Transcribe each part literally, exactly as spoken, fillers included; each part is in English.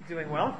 Doing well.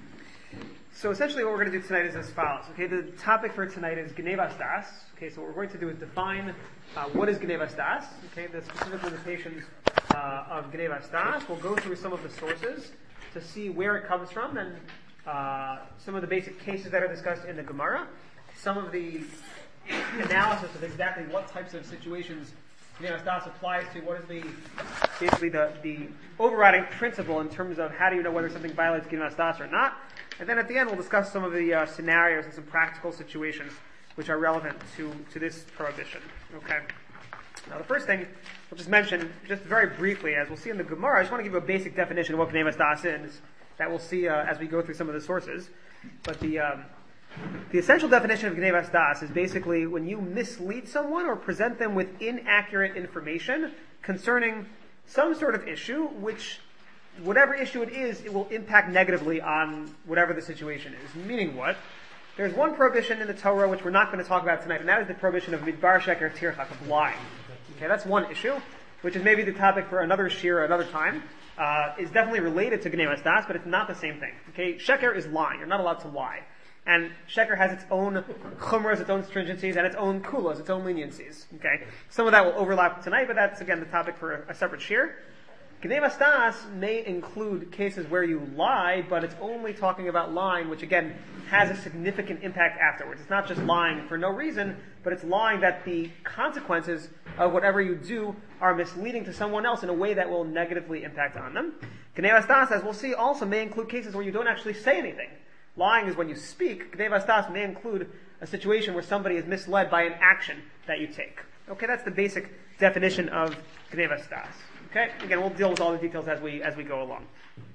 So essentially what we're going to do tonight is as follows. Okay, the topic for tonight is Gnevas Das. Okay, so what we're going to do is define uh, what is Gnevas Das. Okay, the specific limitations uh, of Gnevas Das. We'll go through some of the sources to see where it comes from and uh, some of the basic cases that are discussed in the Gemara. Some of the analysis of exactly what types of situations Gnevas Das applies to. What is the basically the, the overriding principle in terms of how do you know whether something violates Gnevas Das or not? And then at the end we'll discuss some of the uh, scenarios and some practical situations which are relevant to, to this prohibition. Okay. Now the first thing I'll just mention, just very briefly, as we'll see in the Gemara, I just want to give you a basic definition of what Gnevas Das is, that we'll see uh, as we go through some of the sources. But the um, The essential definition of Gnevas Das is basically when you mislead someone or present them with inaccurate information concerning some sort of issue, which, whatever issue it is, it will impact negatively on whatever the situation is. Meaning what? There's one prohibition in the Torah which we're not going to talk about tonight, and that is the prohibition of midbar sheker tirchak, of lying. Okay, that's one issue, which is maybe the topic for another shir another time. Uh, is definitely related to Gnevas Das, but it's not the same thing. Okay, sheker is lying. You're not allowed to lie. And sheker has its own chumras, its own stringencies, and its own kulas, its own leniencies. Okay, some of that will overlap tonight, but that's again the topic for a, a separate shir. Gnevas Das may include cases where you lie, but it's only talking about lying, which again has a significant impact afterwards. It's not just lying for no reason, but it's lying that the consequences of whatever you do are misleading to someone else in a way that will negatively impact on them. Gnevas Das, as we'll see, also may include cases where you don't actually say anything. Lying is when you speak. Gnevas Das may include a situation where somebody is misled by an action that you take. Okay, that's the basic definition of Gnevas Das. Okay, again, we'll deal with all the details as we as we go along.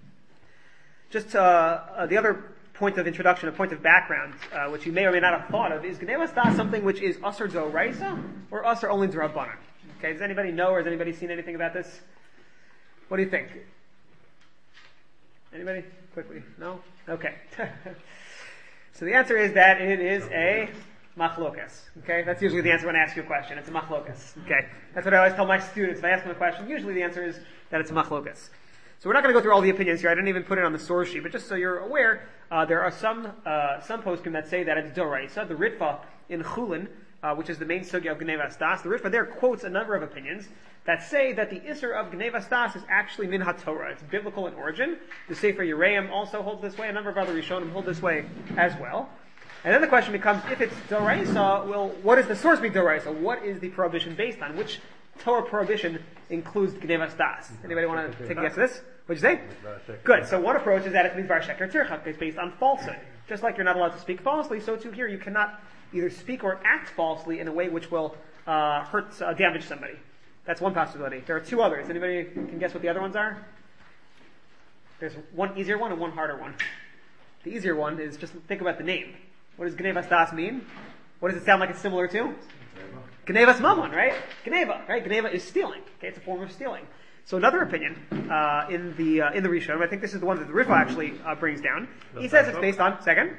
Just uh, uh, the other point of introduction, a point of background, uh, which you may or may not have thought of, is Gnevas Das something which is Asur D'Oraisa or Asur only D'Rabbanan? Okay, does anybody know or has anybody seen anything about this? What do you think? Anybody? Quickly. No? Okay. So the answer is that it is a machlokas. Okay? That's usually the answer when I ask you a question. It's a machlokas. Okay? That's what I always tell my students. If I ask them a question, usually the answer is that it's a machlokas. So we're not going to go through all the opinions here. I didn't even put it on the source sheet, but just so you're aware, uh, there are some uh, some poskim that say that it's D'Oraisa. The Ritva in Chulin, uh, which is the main sugya of Gnevas Das, the Ritva there quotes a number of opinions that say that the Isser of Gnevas Das is actually min HaTorah. It's biblical in origin. The Sefer Yereim also holds this way. A number of other Rishonim hold this way as well. And then the question becomes, if it's D'Oraisa, well, what is the source be D'Oraisa? What is the prohibition based on? Which Torah prohibition includes Gnevas Das? Anybody want to take a guess at this? What'd you say? Good. So one approach is that it's midbar sheker tirchak. It's based on falsehood. Just like you're not allowed to speak falsely, so too here you cannot either speak or act falsely in a way which will uh, hurt, uh, damage somebody. That's one possibility. There are two others. Anybody can guess what the other ones are? There's one easier one and one harder one. The easier one is just think about the name. What does Gnevas Das mean? What does it sound like it's similar to? Gnevas Mammon, right? Gneva, right? Gneva is stealing. Okay, it's a form of stealing. So another opinion uh, in the uh, in the Rishonim, I think this is the one that the Ritva actually uh, brings down. He says it's based on second.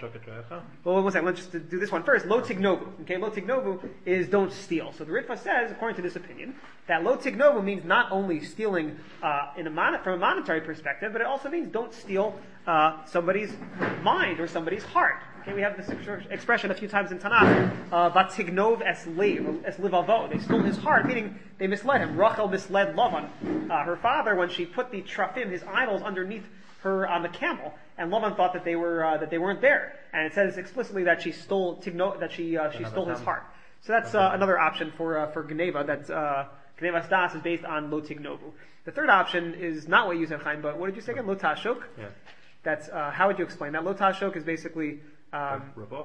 Well, one second. Let's just do this one first. Lo tignovu. Okay, lo tignovu is don't steal. So the Ritva says, according to this opinion, that lo tignovu means not only stealing uh, in a mon- from a monetary perspective, but it also means don't steal uh, somebody's mind or somebody's heart. Okay, we have this expression a few times in Tanakh, uh, Vatignov es liv, es livavo. They stole his heart, meaning they misled him. Rachel misled Lavan, uh, her father, when she put the trafim, his idols, underneath her on the camel, and Lavan thought that they were uh, that they weren't there. And it says explicitly that she stole tigno, that she uh, she stole his heart. So that's uh, another option for uh, for Gneva. That uh, Gnevas Das is based on lo tignovu. The third option is not what you said, Chaim, but what did you say again? Lo tashok. Yeah. That's uh, how would you explain that? Lo tashok is basically. Um,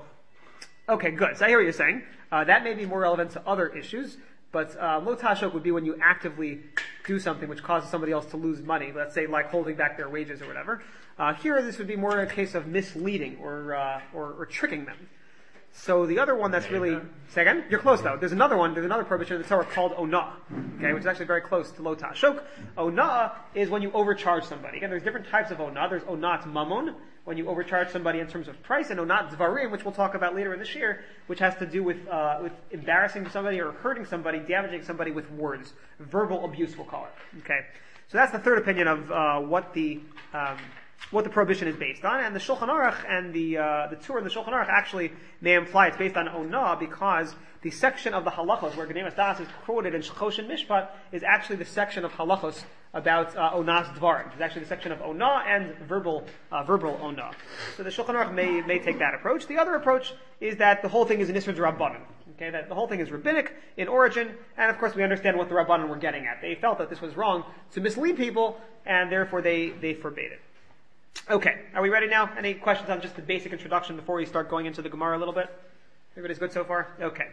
okay, good. So I hear what you're saying. Uh, that may be more relevant to other issues, but uh, lo tashok would be when you actively do something which causes somebody else to lose money. Let's say like holding back their wages or whatever. Uh, here, this would be more a case of misleading or uh, or, or tricking them. So the other one that's really, say again? You're close though. There's another one, there's another prohibition in the Torah called onah, okay, which is actually very close to lo tashok. Onah is when you overcharge somebody. Again, there's different types of onah. There's onat mammon, when you overcharge somebody in terms of price, and onat dvarim, which we'll talk about later in this year, which has to do with, uh, with embarrassing somebody or hurting somebody, damaging somebody with words. Verbal abuse, we'll call it. Okay. So that's the third opinion of, uh, what the, um, what the prohibition is based on, and the Shulchan Aruch and the uh, the Tur and the Shulchan Aruch actually may imply it's based on Onah, because the section of the halachos where Gnevas Das is quoted in Shchoshen Mishpat is actually the section of halachos about uh, Onah's Dvarim. It's actually the section of Onah and verbal uh, verbal Onah. So the Shulchan Aruch may may take that approach. The other approach is that the whole thing is an Isra D'Rabbanan. Okay, that the whole thing is rabbinic in origin, and of course we understand what the Rabbanan were getting at. They felt that this was wrong to mislead people, and therefore they they forbade it. Okay, are we ready now? Any questions on just the basic introduction before we start going into the Gemara a little bit? Everybody's good so far? Okay.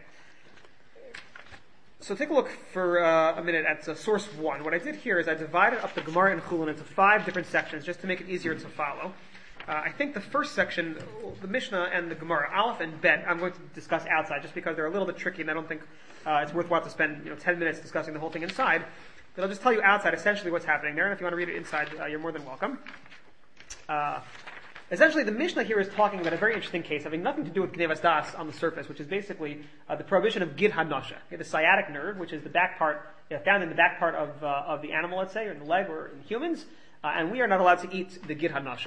So take a look for uh, a minute at uh, source one. What I did here is I divided up the Gemara and Chulin into five different sections just to make it easier to follow. Uh, I think the first section, the Mishnah and the Gemara, Aleph and Bet, I'm going to discuss outside just because they're a little bit tricky and I don't think uh, it's worthwhile to spend you know ten minutes discussing the whole thing inside. But I'll just tell you outside essentially what's happening there, and if you want to read it inside, uh, you're more than welcome. Uh, essentially, the Mishnah here is talking about a very interesting case having nothing to do with Gnevas Das on the surface, which is basically uh, the prohibition of Gid HaNasha, okay, the sciatic nerve, which is the back part, you know, found in the back part of uh, of the animal, let's say, or in the leg, or in humans, uh, and we are not allowed to eat the Gid HaNasha.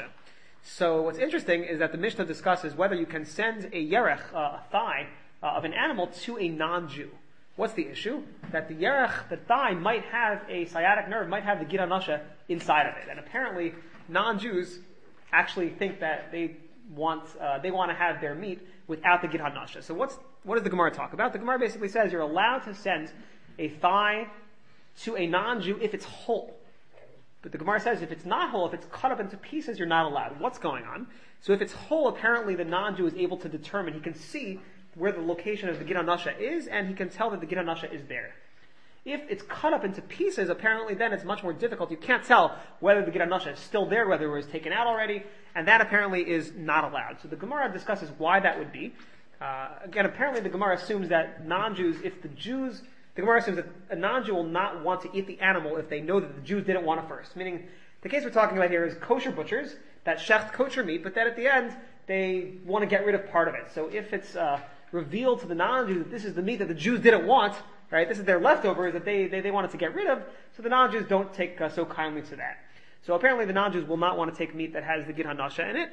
So what's interesting is that the Mishnah discusses whether you can send a yerech, uh, a thigh, uh, of an animal to a non-Jew. What's the issue? That the yerech, the thigh, might have a sciatic nerve, might have the Gid HaNasha inside of it, and apparently non-Jews actually think that they want uh, they want to have their meat without the Gid HaNasha. So what's what does the Gemara talk about? The Gemara basically says you're allowed to send a thigh to a non-Jew if it's whole. But the Gemara says if it's not whole, if it's cut up into pieces, you're not allowed. What's going on? So if it's whole, apparently the non-Jew is able to determine, he can see where the location of the Gid HaNasha is, and he can tell that the Gid HaNasha is there. If it's cut up into pieces, apparently then it's much more difficult. You can't tell whether the Gid HaNasha is still there, whether it was taken out already, and that apparently is not allowed. So the Gemara discusses why that would be. Uh, again, apparently the Gemara assumes that non-Jews, if the Jews, the Gemara assumes that a non-Jew will not want to eat the animal if they know that the Jews didn't want it first. Meaning, the case we're talking about here is kosher butchers that shecht kosher meat, but then at the end, they want to get rid of part of it. So if it's uh, revealed to the non-Jew that this is the meat that the Jews didn't want, right? This is their leftovers that they, they, they wanted to get rid of, so the non-Jews don't take uh, so kindly to that. So apparently the non-Jews will not want to take meat that has the Gid HaNasha in it.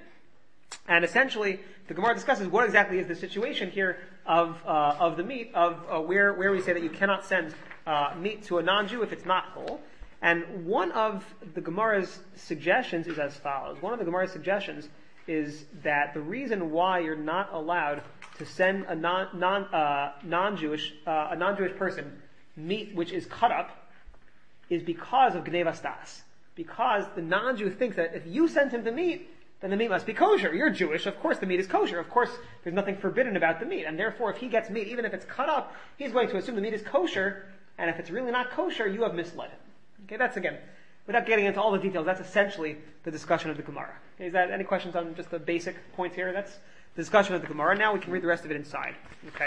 And essentially, the Gemara discusses what exactly is the situation here of uh, of the meat, of uh, where where we say that you cannot send uh, meat to a non-Jew if it's not whole. And one of the Gemara's suggestions is as follows. One of the Gemara's suggestions is that the reason why you're not allowed to send a non, non, uh, non-Jewish, uh, a non-Jewish person meat which is cut up is because of Gnevas Das. Because the non-Jew thinks that if you send him the meat, then the meat must be kosher. You're Jewish, of course the meat is kosher. Of course there's nothing forbidden about the meat. And therefore if he gets meat, even if it's cut up, he's going to assume the meat is kosher, and if it's really not kosher, you have misled him. Okay, that's again, without getting into all the details, that's essentially the discussion of the Gemara. Okay, is that any questions on just the basic points here? That's the discussion of the Gemara. Now we can read the rest of it inside. Okay.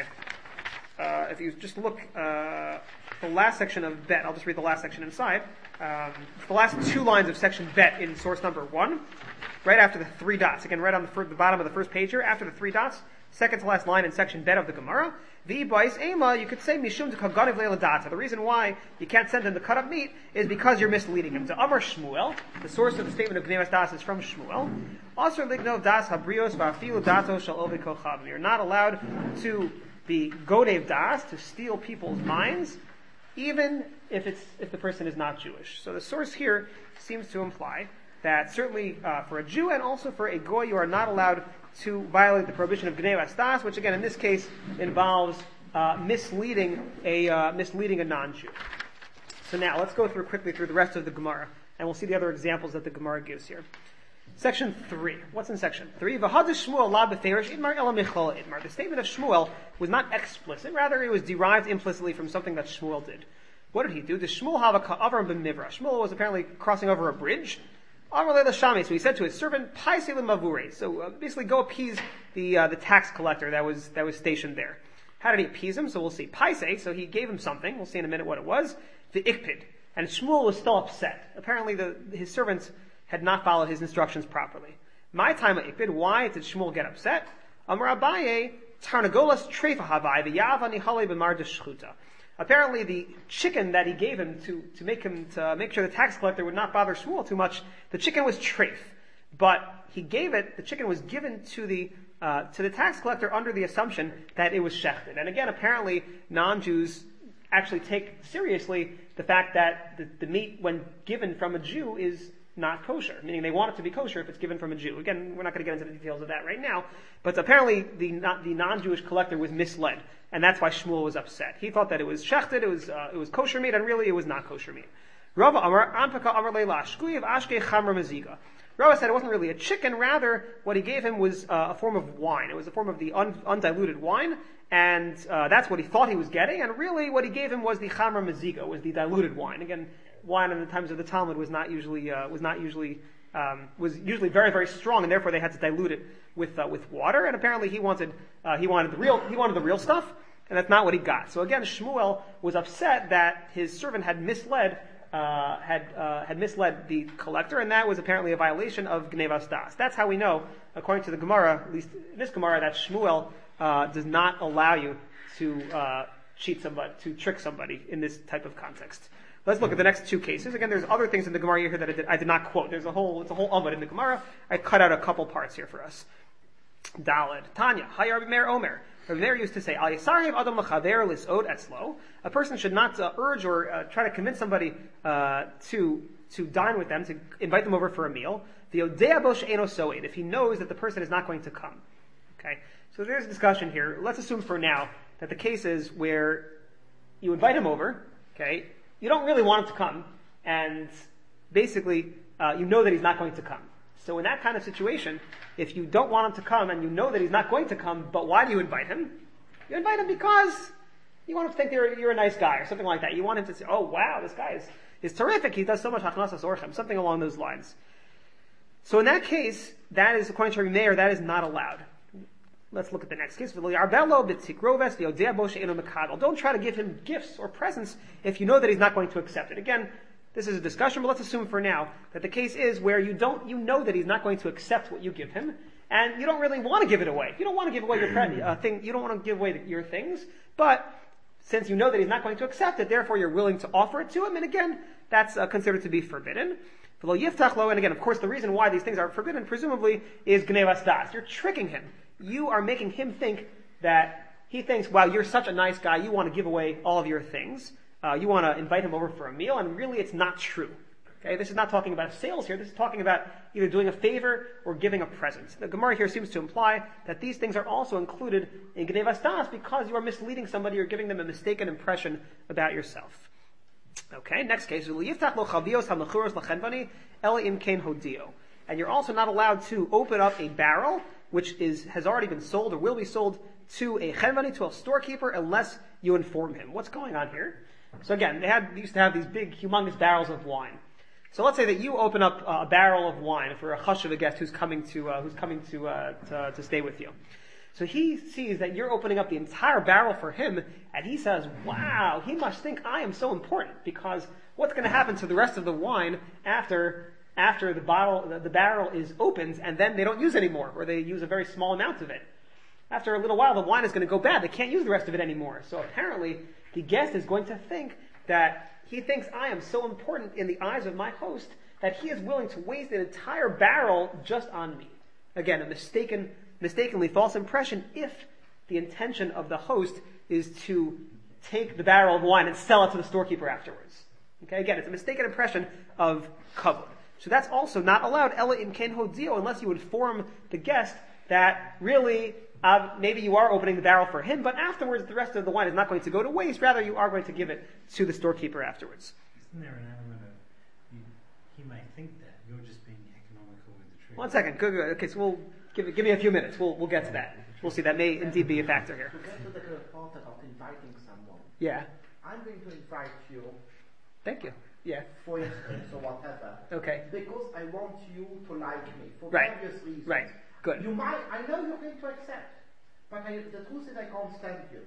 Uh, if you just look, uh, the last section of Bet, I'll just read the last section inside. Um, the last two lines of section Bet in source number one, right after the three dots. Again, right on the, fir- the bottom of the first page here, after the three dots, second to last line in section Bet of the Gemara. The Bais Ema, you could say Mishum to Kaganev Leiladata. The reason why you can't send him the cut up meat is because you're misleading him. To Amar Shmuel, the source of the statement of Gnevas Das is from Shmuel. Also, Lignov Das Habrios Vafilu Dato Shal Ovi Kochav. You're not allowed to be Godev Das, to steal people's minds, even if it's if the person is not Jewish. So the source here seems to imply that certainly uh, for a Jew and also for a Goy, you are not allowed to violate the prohibition of Gnevas Das, which again in this case involves uh, misleading a uh, misleading a non-Jew. So now let's go through quickly through the rest of the Gemara, and we'll see the other examples that the Gemara gives here. Section three. What's in section three? V'had Shmuel la beferish idmar ela michol idmar. The statement of Shmuel was not explicit; rather, it was derived implicitly from something that Shmuel did. What did he do? The Shmuel have a avram b'mivra. Shmuel was apparently crossing over a bridge. So he said to his servant, "Paisei l'mavure." So uh, basically, go appease the uh, the tax collector that was that was stationed there. How did he appease him? So we'll see. Paisei. So he gave him something. We'll see in a minute what it was. The ikpid, and Shmuel was still upset. Apparently, the his servants had not followed his instructions properly. My time ikpid. Why did Shmuel get upset? Amar Abaye tarnagolas treifa havai v'yava nihale b'mar d'shchuta. Apparently, the chicken that he gave him to, to make him to make sure the tax collector would not bother Shmuel too much, the chicken was treif. but he gave it, the chicken was given to the uh, to the tax collector under the assumption that it was shechted. And again, apparently non-Jews actually take seriously the fact that the, the meat, when given from a Jew, is not kosher, meaning they want it to be kosher if it's given from a Jew. Again, we're not going to get into the details of that right now, but apparently the not, the non-Jewish collector was misled, and that's why Shmuel was upset. He thought that it was shechted, it was uh, it was kosher meat, and really it was not kosher meat. Rava Amar Anpaka Amar Leila Shkuyev Ashke Chamra Maziga. Rava said it wasn't really a chicken, rather what he gave him was uh, a form of wine. It was a form of the un, undiluted wine, and uh, that's what he thought he was getting, and really what he gave him was the Chamra Maziga, was the diluted wine. Again, wine in the times of the Talmud was not usually uh, was not usually um, was usually very very strong, and therefore they had to dilute it with uh, with water. And apparently he wanted uh, he wanted the real he wanted the real stuff, and that's not what he got. So again, Shmuel was upset that his servant had misled uh, had uh, had misled the collector, and that was apparently a violation of Gnevas Das. That's how we know, according to the Gemara, at least in this Gemara, that Shmuel uh, does not allow you to uh, cheat somebody, to trick somebody in this type of context. Let's look at the next two cases. Again, there's other things in the Gemara here that I did, I did not quote. There's a whole, it's a whole Amud in the Gemara. I cut out a couple parts here for us. Daled. Tanya. Hayar Rabbi Meir Omer. Rabbi Meir used to say, Al Yisariv Adam L'chaver Lis'od Etzlo. A person should not uh, urge or uh, try to convince somebody uh, to to dine with them, to invite them over for a meal. The Odea Bo She'eno Soed, if he knows that the person is not going to come. Okay? So there's a discussion here. Let's assume for now that the case is where you invite him over, okay? You don't really want him to come, and basically, uh, you know that he's not going to come. So in that kind of situation, if you don't want him to come and you know that he's not going to come, but why do you invite him? You invite him because you want him to think you're, you're a nice guy or something like that. You want him to say, oh wow, this guy is, is terrific. He does so much hachnasas orchem, something along those lines. So in that case, that is, according to Rabbi Meir, that is not allowed. Let's look at the next case. Don't try to give him gifts or presents if you know that he's not going to accept it. Again, this is a discussion, but let's assume for now that the case is where you don't, you know that he's not going to accept what you give him, and you don't really want to give it away. You don't want to give away your pre- uh, thing. You don't want to give away the, your things, but since you know that he's not going to accept it, therefore you're willing to offer it to him. And again, that's uh, considered to be forbidden. And again, of course, the reason why these things are forbidden, presumably, is gnevas das. You're tricking him. You are making him think that he thinks, wow, you're such a nice guy, you want to give away all of your things. Uh, you want to invite him over for a meal, and really it's not true. Okay, this is not talking about sales here, this is talking about either doing a favor or giving a present. The Gemara here seems to imply that these things are also included in gnevas das because you are misleading somebody or giving them a mistaken impression about yourself. Okay, next case. And you're also not allowed to open up a barrel which is has already been sold or will be sold to a chenvani, to a storekeeper, unless you inform him. What's going on here? So again, they had they used to have these big, humongous barrels of wine. So let's say that you open up uh, a barrel of wine for a hush of a guest who's coming to uh, who's coming to, uh, to to stay with you. So he sees that you're opening up the entire barrel for him, and he says, "Wow, he must think I am so important because what's going to happen to the rest of the wine after?" after the bottle, the, the barrel is opened, and then they don't use anymore, or they use a very small amount of it. After a little while, the wine is going to go bad. They can't use the rest of it anymore. So apparently, the guest is going to think that he thinks I am so important in the eyes of my host that he is willing to waste an entire barrel just on me. Again, a mistaken, mistakenly false impression if the intention of the host is to take the barrel of wine and sell it to the storekeeper afterwards. Okay, again, it's a mistaken impression of kavod. So that's also not allowed, ella in ken hodio, unless you inform the guest that really, uh, maybe you are opening the barrel for him, but afterwards the rest of the wine is not going to go to waste, rather you are going to give it to the storekeeper afterwards. Isn't there an element of, he, he might think that you're just being economical with the trade? One second, good, good. Okay, so we'll, give, give me a few minutes, we'll, we'll get to that. We'll see, that may indeed be a factor here. To get to the part of inviting someone. Yeah. I'm going to invite you. Thank you. Yeah. For instance, or whatever. Okay. Because I want you to like me for right. various reasons. Right. Good. You might. I know you're going to accept, but I, the truth is I can't stand you.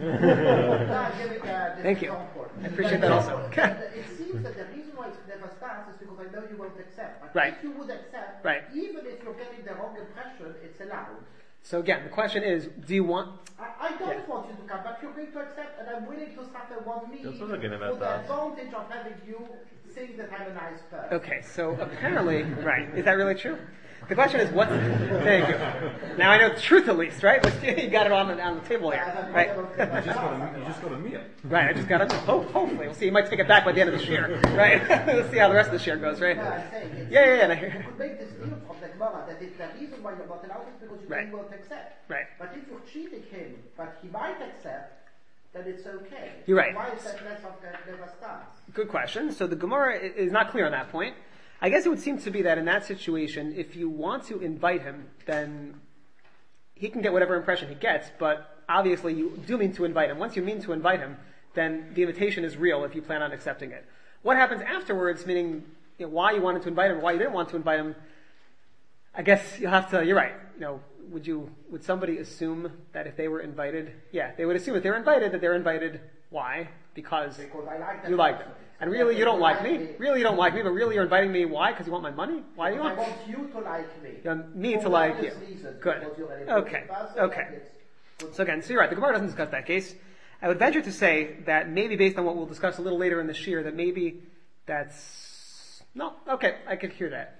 uh, give it, uh, Thank you. Comfort. I appreciate that also. It seems that the reason why it's never starts is because I know you won't accept. But right. if you would accept, right. even if you're getting the wrong impression, it's allowed. So again, the question is, do you want... I, I don't yeah. want you to come, but you're going to accept, and I'm willing to suffer one me for the advantage of having you think that I'm a nice person. Okay, so apparently, right, is that really true? The question is, what? Thank you. Now I know the truth at least, right? You got it on the, on the table here, right? You just got a, you just got a meal. Right, I just got it. Ho- hopefully, we'll see. You might take it back by the end of this year, right? We'll see how the rest of this year goes, right? I'm saying it's- Yeah, yeah, yeah. You yeah. could make this deal from the Gemara that if the reason why you're not allowed is because you Right. don't accept. Right. But if you're cheating him, but he might accept, then it's okay. You're right. Why is that less of the never starts? Good question. So the Gemara i- is not clear on that point. I guess it would seem to be that in that situation, if you want to invite him, then he can get whatever impression he gets, but obviously you do mean to invite him. Once you mean to invite him, then the invitation is real if you plan on accepting it. What happens afterwards, meaning you know, why you wanted to invite him, why you didn't want to invite him, I guess you'll have to, you're right. You know, would you, would somebody assume that if they were invited, yeah, they would assume if they were invited that they're invited, why? Because Because I like that you like them. person. And really you don't like Because me. Really you don't like me, but really you're inviting me, why? Because you want my money? Why do you I want? want you to like me. You want me For to like obvious you. reasons, Good. because you're an Okay. important person, Okay. and it's good. So again, so you're right, the Gemara doesn't discuss that case. I would venture to say that maybe based on what we'll discuss a little later in this year, that maybe that's, no, okay, I could hear that.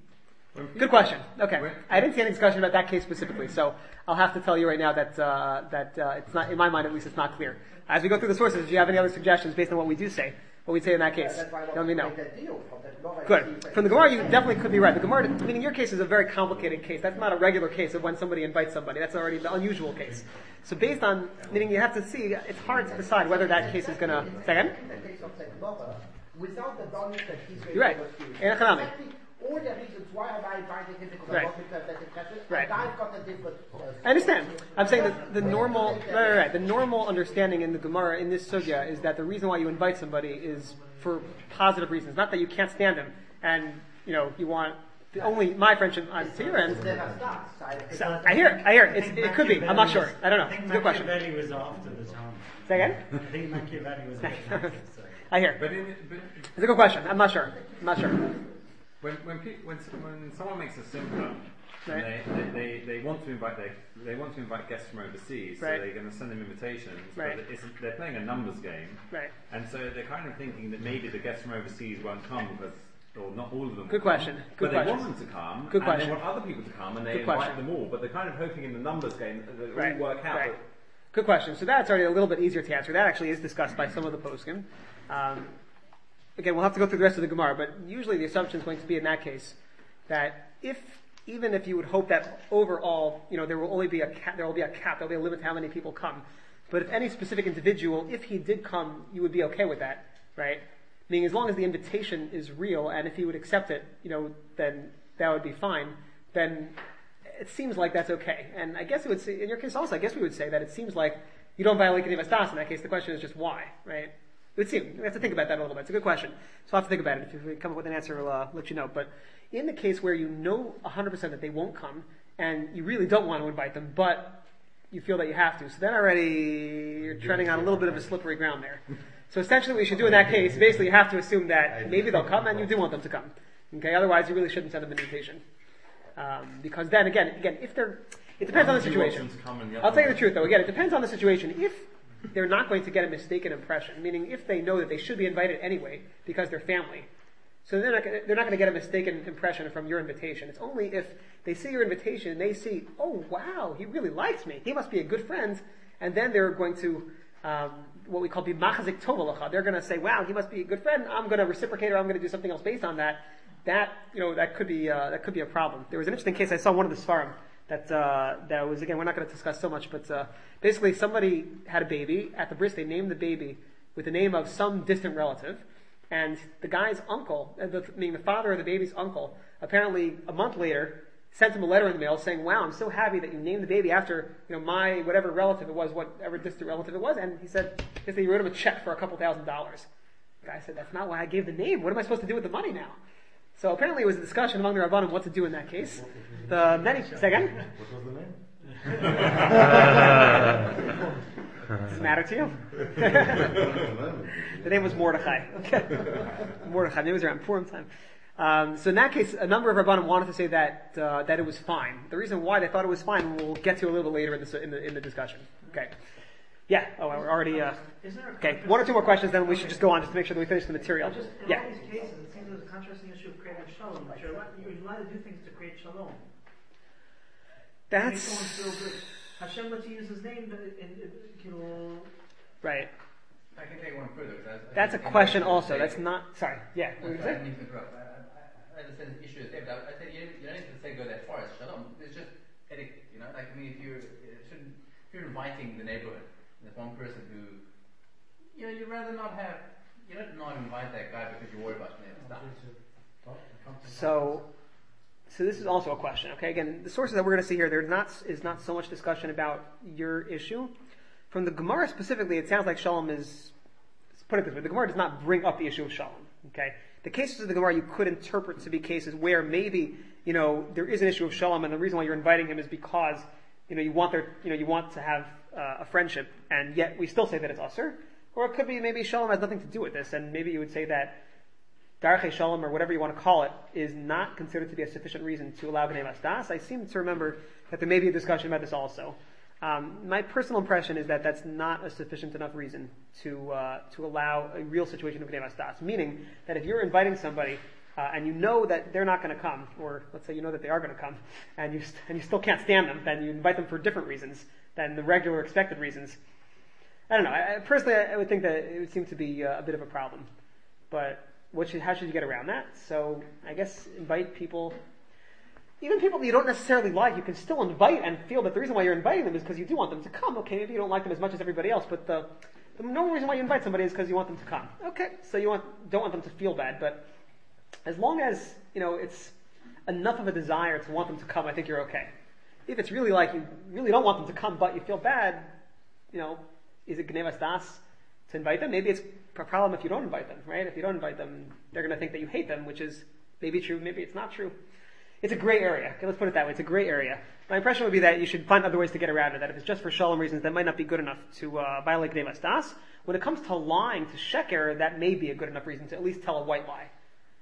Good question. Okay. I didn't see any discussion about that case specifically, so I'll have to tell you right now that, uh, that, uh, it's not, in my mind at least, it's not clear. As we go through the sources, if you have any other suggestions based on what we do say, what we say in that case, That's why I want let me to know. make that deal from the Gemara. Good. From the Gemara, you definitely could be right. The Gemara, meaning your case is a very complicated case. That's not a regular case of when somebody invites somebody. That's already the unusual case. So based on, meaning you have to see, it's hard to decide whether that case is going to, second? In the case of the Gemara, without the knowledge that he's going You're right. to refuse. In economic. Exactly all the reasons why am I inviting him because Right. I want him to have that impression, Right. and I've got a different uh, I understand. I'm saying that the normal, right, right, right, the normal understanding in the Gemara in this sugya is that the reason why you invite somebody is for positive reasons, not that you can't stand him and you know you want the only my friendship on to your end. never starts. I, So, I hear, I hear. It's, it could be. I'm not sure. I don't know. I think It's a good question. Machiavelli was after the time. Say again? I think Machiavelli was a bit after, so. I hear. But, in, but It's a good question. I'm not sure. I'm not sure. when when, pe- when s- when someone makes a simcha, Right. and they, they, they, they want to invite they, they want to invite guests from overseas, Right. so they're going to send them invitations. Right. But it's, they're playing a numbers game, Right. and so they're kind of thinking that maybe the guests from overseas won't come because. Or not all of them. Good will question. come, Good but question. they want them to come, Good and question. they want other people to come, and they Good invite question. them all. But they're kind of hoping in the numbers game that it Right. will work out. Right. But Good question. So that's already a little bit easier to answer. That actually is discussed by some of the poskim. Um, again, we'll have to go through the rest of the Gemara, but usually the assumption is going to be in that case that if, even if you would hope that overall, you know, there will only be a cap, there will be a cap, there will be a limit to how many people come. But if any specific individual, if he did come, you would be okay with that, right? Meaning as long as the invitation is real and if he would accept it, you know, then that would be fine. Then it seems like that's okay. And I guess it would say, in your case also, I guess we would say that it seems like you don't violate Geneva Stas in that case. The question is just why, right? It would seem, we have to think about that a little bit. It's a good question. So I'll have to think about it. If we come up with an answer, we'll uh, let you know. But in the case where you know one hundred percent that they won't come and you really don't want to invite them, but you feel that you have to, so then already you're treading on a little bit of a slippery ground there. So essentially what you should do in that case, basically you have to assume that maybe they'll come and you do want them to come. Okay, otherwise you really shouldn't send them an invitation. Um, because then again, again, if they're, it depends on the One or two situation. options come and the I'll other tell you the one- truth though, again, it depends on the situation. If they're not going to get a mistaken impression, meaning if they know that they should be invited anyway because they're family, so they're not gonna, they're not going to get a mistaken impression from your invitation. It's only if they see your invitation and they see, oh wow, he really likes me, he must be a good friend, and then they're going to um, what we call be machazik tovalacha. They're going to say, wow, he must be a good friend. I'm going to reciprocate, or I'm going to do something else based on that. That you know that could be uh, that could be a problem. There was an interesting case I saw in one of the Sfarim that uh, that was, again, we're not going to discuss so much, but uh, basically somebody had a baby at the bris. They named the baby with the name of some distant relative, and the guy's uncle, uh, the, meaning the father of the baby's uncle, apparently a month later sent him a letter in the mail saying, wow, I'm so happy that you named the baby after, you know, my whatever relative it was, whatever distant relative it was. And he said, he wrote him a check for a couple thousand dollars. The guy said, that's not why I gave the name. What am I supposed to do with the money now? So apparently it was a discussion among the Rabbanim what to do in that case. The many, say again? What was the name? Does it matter to you? The name was Mordechai. Okay. Mordechai. Maybe it was around Purim time. Um, so in that case, a number of Rabbanim wanted to say that uh, that it was fine. The reason why they thought it was fine, we'll get to a little bit later in the in the, in the discussion. Okay. Yeah. Oh, we're already. Uh, Is there a okay. contrast- One or two more questions, then we should just go on just to make sure that we finish the material. Just in Yeah. all these cases, it seems there's a contrasting issue of creating shalom. But you're allowed, you're allowed to do things to create shalom. That's Make someone feel good. Hashem lets you use His name, but it, it, it, you know, right. I can take one further. I, I That's a question also. That's not. Sorry. Yeah. What were you I saying? didn't mean to interrupt. I, I, I understand the issue is there, but I, I said you, you don't need to say go that far. It's shalom. It's just etiquette, you know. Like I mean, if you're it shouldn't, if you're inviting the neighborhood, and there's one person who, you know, you'd rather not have. You don't not invite that guy because you're worried about neighbor stuff. So, so this is also a question. Okay. Again, the sources that we're going to see here, there's not is not so much discussion about your issue. From the Gemara specifically, it sounds like shalom is, let's put it this way, the Gemara does not bring up the issue of shalom, okay? The cases of the Gemara you could interpret to be cases where maybe, you know, there is an issue of shalom and the reason why you're inviting him is because, you know, you want their, you know, you want to have uh, a friendship and yet we still say that it's usher. Or it could be maybe shalom has nothing to do with this and maybe you would say that Darchei Shalom or whatever you want to call it is not considered to be a sufficient reason to allow Gnei Vasdas. I seem to remember that there may be a discussion about this also. Um, my personal impression is that that's not a sufficient enough reason to uh, to allow a real situation of Gnei Vasdas. Meaning that if you're inviting somebody uh, and you know that they're not going to come, or let's say you know that they are going to come, and you st- and you still can't stand them, then you invite them for different reasons than the regular expected reasons. I don't know. I, I personally, I would think that it would seem to be uh, a bit of a problem. But what should, how should you get around that? So I guess invite people. Even people that you don't necessarily like, you can still invite and feel that the reason why you're inviting them is because you do want them to come. Okay, maybe you don't like them as much as everybody else, but the, the normal reason why you invite somebody is because you want them to come. Okay, so you want, don't want them to feel bad, but as long as, you know, it's enough of a desire to want them to come, I think you're okay. If it's really like you really don't want them to come, but you feel bad, you know, is it Gnei Vasdas to invite them? Maybe it's a problem if you don't invite them, right? If you don't invite them, they're going to think that you hate them, which is maybe true, maybe it's not true. It's a gray area. Okay, let's put it that way. It's a gray area. My impression would be that you should find other ways to get around it. That if it's just for shalom reasons, that might not be good enough to uh, violate Gnei Vasdas. When it comes to lying, to sheker, that may be a good enough reason to at least tell a white lie.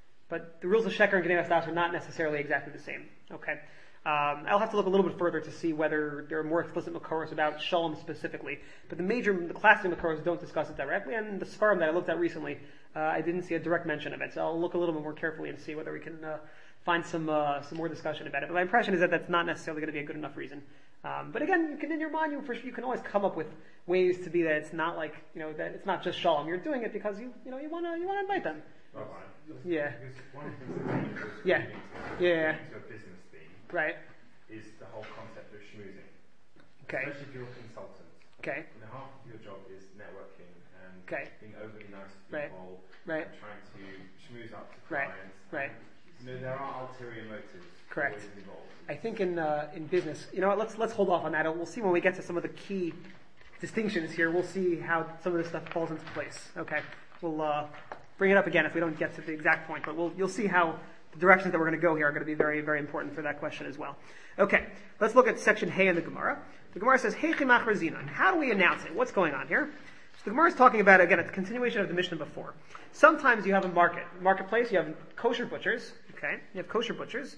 But the rules of sheker and Gnei Vasdas are not necessarily exactly the same. Okay, um, I'll have to look a little bit further to see whether there are more explicit makoros about shalom specifically. But the major, the classic makoros don't discuss it directly, and the Sfarim that I looked at recently, uh, I didn't see a direct mention of it. So I'll look a little bit more carefully and see whether we can. Uh, find some uh, some more discussion about it. But my impression is that that's not necessarily going to be a good enough reason. Um, but again, you can in your mind, you, for, you can always come up with ways to be that it's not like, you know, that it's not just shalom. You're doing it because you you know you want to you want to invite them. Well, right. Yeah. Because one of the things that you was Yeah. Yeah. into a business theme Right. is the whole concept of schmoozing. Okay. Especially if you're a consultant. Okay. You know, half of your job is networking and Okay. being overly nice to Right. people, Right. and trying to schmooze up to Right. clients. Right. You know, there are ulterior motives Correct. always involved. I think in uh, in business, you know what, let's let's hold off on that. We'll see when we get to some of the key distinctions here. We'll see how some of this stuff falls into place. Okay, we'll uh, bring it up again if we don't get to the exact point, but we'll you'll see how the directions that we're going to go here are going to be very very important for that question as well. Okay, let's look at section Hey in the Gemara. The Gemara says Hey chimach razina. How do we announce it? What's going on here? So the Gemara is talking about, again, it's a continuation of the Mishnah before. Sometimes you have a market, marketplace. You have kosher butchers. Okay, you have kosher butchers,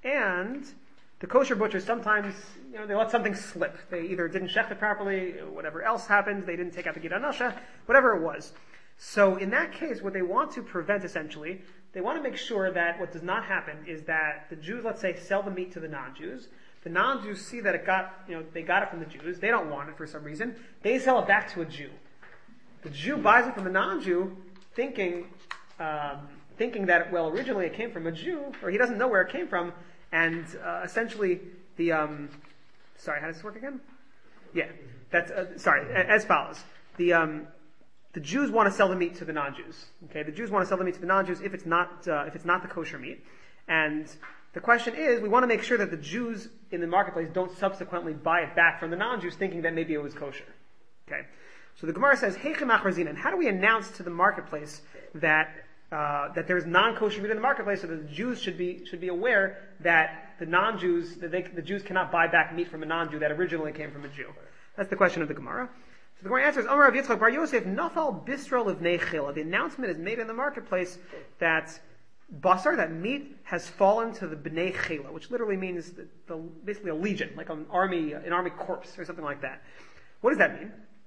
and the kosher butchers sometimes, you know, they let something slip. They either didn't shech it properly, whatever else happened, they didn't take out the Gid Anasha, whatever it was. So in that case, what they want to prevent essentially, they want to make sure that what does not happen is that the Jews, let's say, sell the meat to the non-Jews. The non-Jews see that it got, you know, they got it from the Jews. They don't want it for some reason. They sell it back to a Jew. The Jew buys it from the non-Jew, thinking, um, thinking that, well, originally it came from a Jew, or he doesn't know where it came from, and uh, essentially the, um, sorry, how does this work again? Yeah, that's, uh, sorry, as follows. The, um, the Jews want to sell the meat to the non-Jews. Okay, the Jews want to sell the meat to the non-Jews if it's not, uh, if it's not the kosher meat. And the question is, we want to make sure that the Jews in the marketplace don't subsequently buy it back from the non-Jews thinking that maybe it was kosher. Okay, so the Gemara says, Hey chimach razina, and how do we announce to the marketplace that Uh, that there's non-kosher meat in the marketplace, so that the Jews should be should be aware that the non-Jews that they, the Jews cannot buy back meat from a non-Jew that originally came from a Jew. That's the question of the Gemara. So the Gemara answers, Amar Rav Yitzchak Bar Yosef Nafal Bistro Livnei Chila. The announcement is made in the marketplace that basar, that meat, has fallen to the Bnei Chila, which literally means the, the, basically a legion, like an army, an army corps or something like that. What does that mean?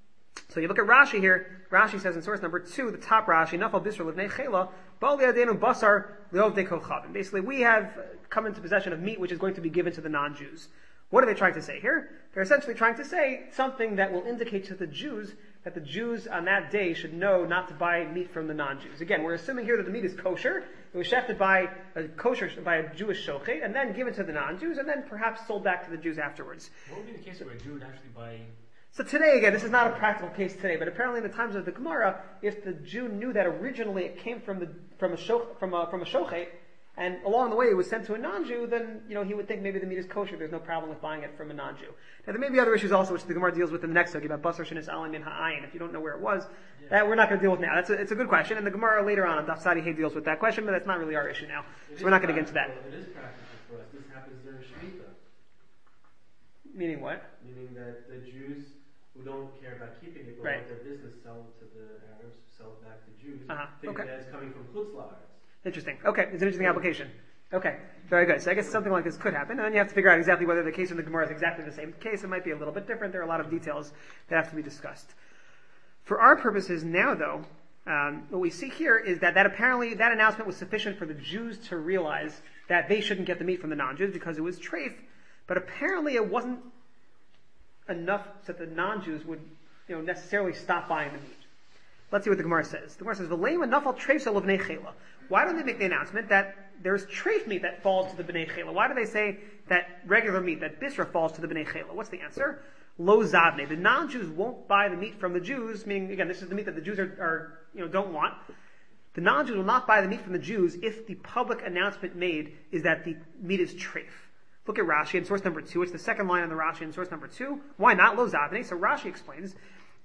So you look at Rashi here. Rashi says in source number two, the top Rashi, Nafal Bisra Livnei Chela, Bal Liadenu Basar Leov De Kochavim. Basically, we have come into possession of meat which is going to be given to the non-Jews. What are they trying to say here? They're essentially trying to say something that will indicate to the Jews that the Jews on that day should know not to buy meat from the non-Jews. Again, we're assuming here that the meat is kosher. It was shechted by a kosher, by a Jewish shochet, and then given to the non-Jews, and then perhaps sold back to the Jews afterwards. What would be the case where a Jew would actually buy? So today, again, this is not a practical case today, but apparently in the times of the Gemara, if the Jew knew that originally it came from the from a shoch, from a from a shochet, and along the way it was sent to a non-Jew, then you know he would think maybe the meat is kosher. There's no problem with buying it from a non-Jew. Now there may be other issues also, which the Gemara deals with in the next sugi about basar shenis alim min ha'ayin. If you don't know where it was, yeah. that we're not going to deal with now. That's a, it's a good question, and the Gemara later on on Daf Sadi Hey deals with that question, but that's not really our issue now, It so we're not going to get into that. It is practical for us. This happens during Shemitah. Meaning what? Meaning that the Jews who don't care about keeping it, but Right. want their business, sell it to the Arabs, sell it back to Jews, Uh-huh. think Okay. that it's coming from Chutz La'aretz. Interesting. Okay, it's an interesting application. Okay, very good. So I guess something like this could happen, and then you have to figure out exactly whether the case in the Gemara is exactly the same case. It might be a little bit different. There are a lot of details that have to be discussed. For our purposes now, though, um, what we see here is that, that apparently that announcement was sufficient for the Jews to realize that they shouldn't get the meat from the non-Jews because it was treif, but apparently it wasn't enough that the non-Jews would you know, necessarily stop buying the meat. Let's see what the Gemara says. The Gemara says, "V'leima nafal treif of bnei chela." Why don't they make the announcement that there's treif meat that falls to the bnei chela? Why do they say that regular meat, that bisra, falls to the bnei chela? What's the answer? Lo zavne. The non-Jews won't buy the meat from the Jews, meaning, again, this is the meat that the Jews are, are you know, don't want. The non-Jews will not buy the meat from the Jews if the public announcement made is that the meat is treif. Look at Rashi in source number two. It's the second line on the Rashi in source number two. Why not? Lo zavne. So Rashi explains,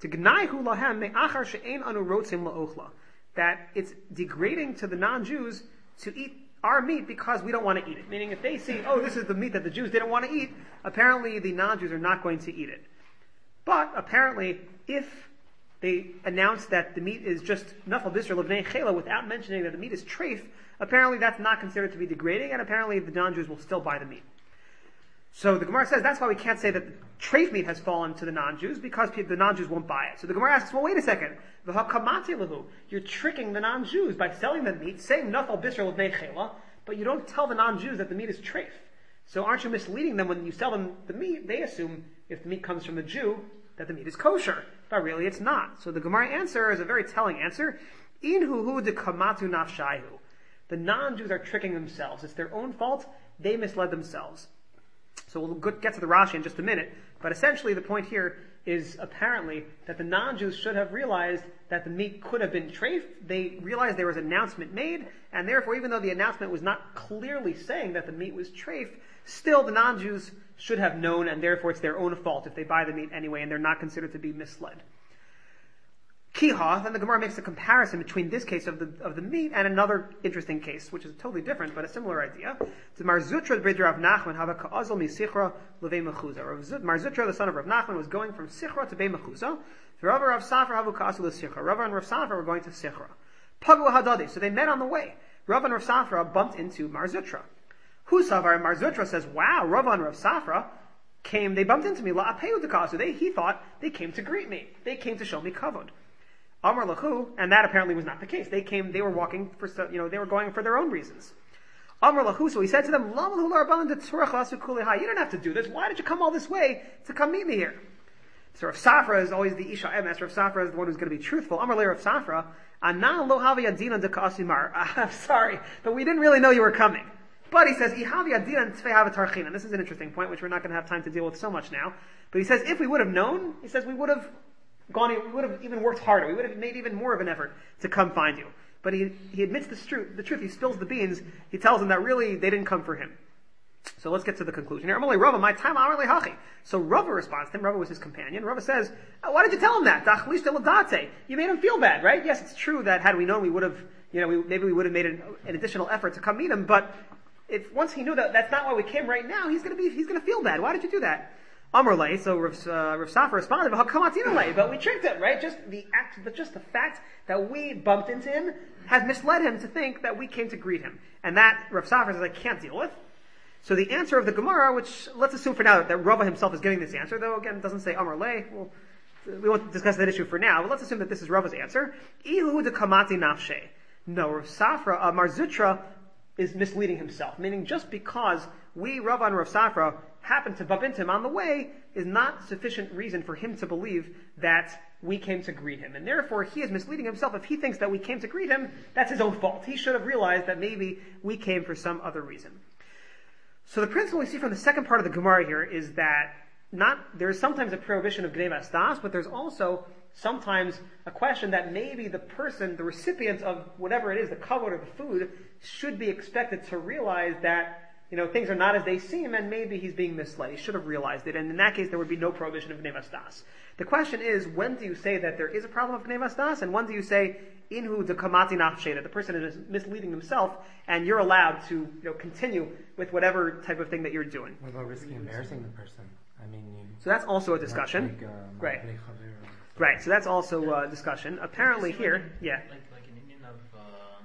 that it's degrading to the non-Jews to eat our meat because we don't want to eat it. Meaning if they see, oh, this is the meat that the Jews didn't want to eat, apparently the non-Jews are not going to eat it. But apparently, if they announce that the meat is just nafal bisr levnei chela without mentioning that the meat is treif, apparently that's not considered to be degrading, and apparently the non-Jews will still buy the meat. So the Gemara says that's why we can't say that the treif meat has fallen to the non-Jews, because the non-Jews won't buy it. So the Gemara asks, well, wait a second. You're tricking the non-Jews by selling the meat, saying nafal bisr levnei chela, but you don't tell the non-Jews that the meat is treif. So aren't you misleading them when you sell them the meat? They assume if the meat comes from the Jew, that the meat is kosher. But really it's not. So the Gemara answer is a very telling answer. Inhu de kamatu nafshayu. The non-Jews are tricking themselves. It's their own fault. They misled themselves. So we'll get to the Rashi in just a minute, but essentially the point here is apparently that the non-Jews should have realized that the meat could have been treif. They realized there was an announcement made, and therefore even though the announcement was not clearly saying that the meat was treif, still the non-Jews should have known, and therefore it's their own fault if they buy the meat anyway, and they're not considered to be misled. Kiha, then the Gemara makes a comparison between this case of the of the meat and another interesting case, which is totally different, but a similar idea. It's Mar Zutra b'Rav Rav Nachman hava ka'azal misichra levei mechuzah. Mar Zutra, the son of Rav Nachman, was going from Sichra to Bei Mechuzah. Rav Rav Safra havu ka'azal l'Sichra. Rav and Rav Safra were going to Sichra. Pagu hadadi. So they met on the way. Rav and Rav Safra bumped into Mar Zutra. Husavar Mar Zutra says, "Wow, Rav and Rav Safra came. They bumped into me. La apeu dekasu. They he thought they came to greet me. They came to show me kavod." Amar lahu, and that apparently was not the case. They came, they were walking for, you know, they were going for their own reasons. Amar lahu, so he said to them, you didn't have to do this. Why did you come all this way to come meet me here? So Rav Safra is always the Isha Emes. Rav Safra is the one who's going to be truthful. Amar le Rav Safra, anan lo havi adina de ka'asimar. I'm sorry, but we didn't really know you were coming. But he says, ihavi adina and tfei havatarchin. And this is an interesting point, which we're not going to have time to deal with so much now. But he says, if we would have known, he says, we would have gone, we would have even worked harder. We would have made even more of an effort to come find you. But he, he admits the truth, the truth. He spills the beans. He tells them that really they didn't come for him. So let's get to the conclusion here. Rava, my time hachi. So Rava responds to him. Rava was his companion. Rava says, oh, why did you tell him that? You made him feel bad, right? Yes, it's true that had we known, we would have, you know, we, maybe we would have made an, an additional effort to come meet him. But if once he knew that that's not why we came right now, he's going to be, he's going to feel bad. Why did you do that? Amrlay, so Rav, uh, Rav Safra responded, but we tricked him, right? Just the act, but just the fact that we bumped into him has misled him to think that we came to greet him. And that Rav Safra says, I can't deal with. So the answer of the Gemara, which let's assume for now that Rava himself is giving this answer, though again it doesn't say Amrlay, well, we won't discuss that issue for now, but let's assume that this is Rava's answer. Ihu de kamati nafshe. No, Rav Safra, uh, Mar Zutra is misleading himself, meaning just because we, Rava and Rav Safra, happen to bump into him on the way is not sufficient reason for him to believe that we came to greet him. And therefore, he is misleading himself. If he thinks that we came to greet him, that's his own fault. He should have realized that maybe we came for some other reason. So the principle we see from the second part of the Gemara here is that not there is sometimes a prohibition of Gnevas Das, but there's also sometimes a question that maybe the person, the recipient of whatever it is, the kavod or the food, should be expected to realize that, you know, things are not as they seem, and maybe he's being misled. He should have realized it, and in that case, there would be no prohibition of Gnevas Das. The question is, when do you say that there is a problem of Gnevas Das, and when do you say, Inhu de kamati nafshe, that the person is misleading himself, and you're allowed to, you know, continue with whatever type of thing that you're doing? What about risking embarrassing the person? I mean, you, So that's also a discussion. Like, uh, Right. Malay Khadir or- Right, so that's also a discussion. Apparently It's here, like, yeah. Like, like an Indian of uh,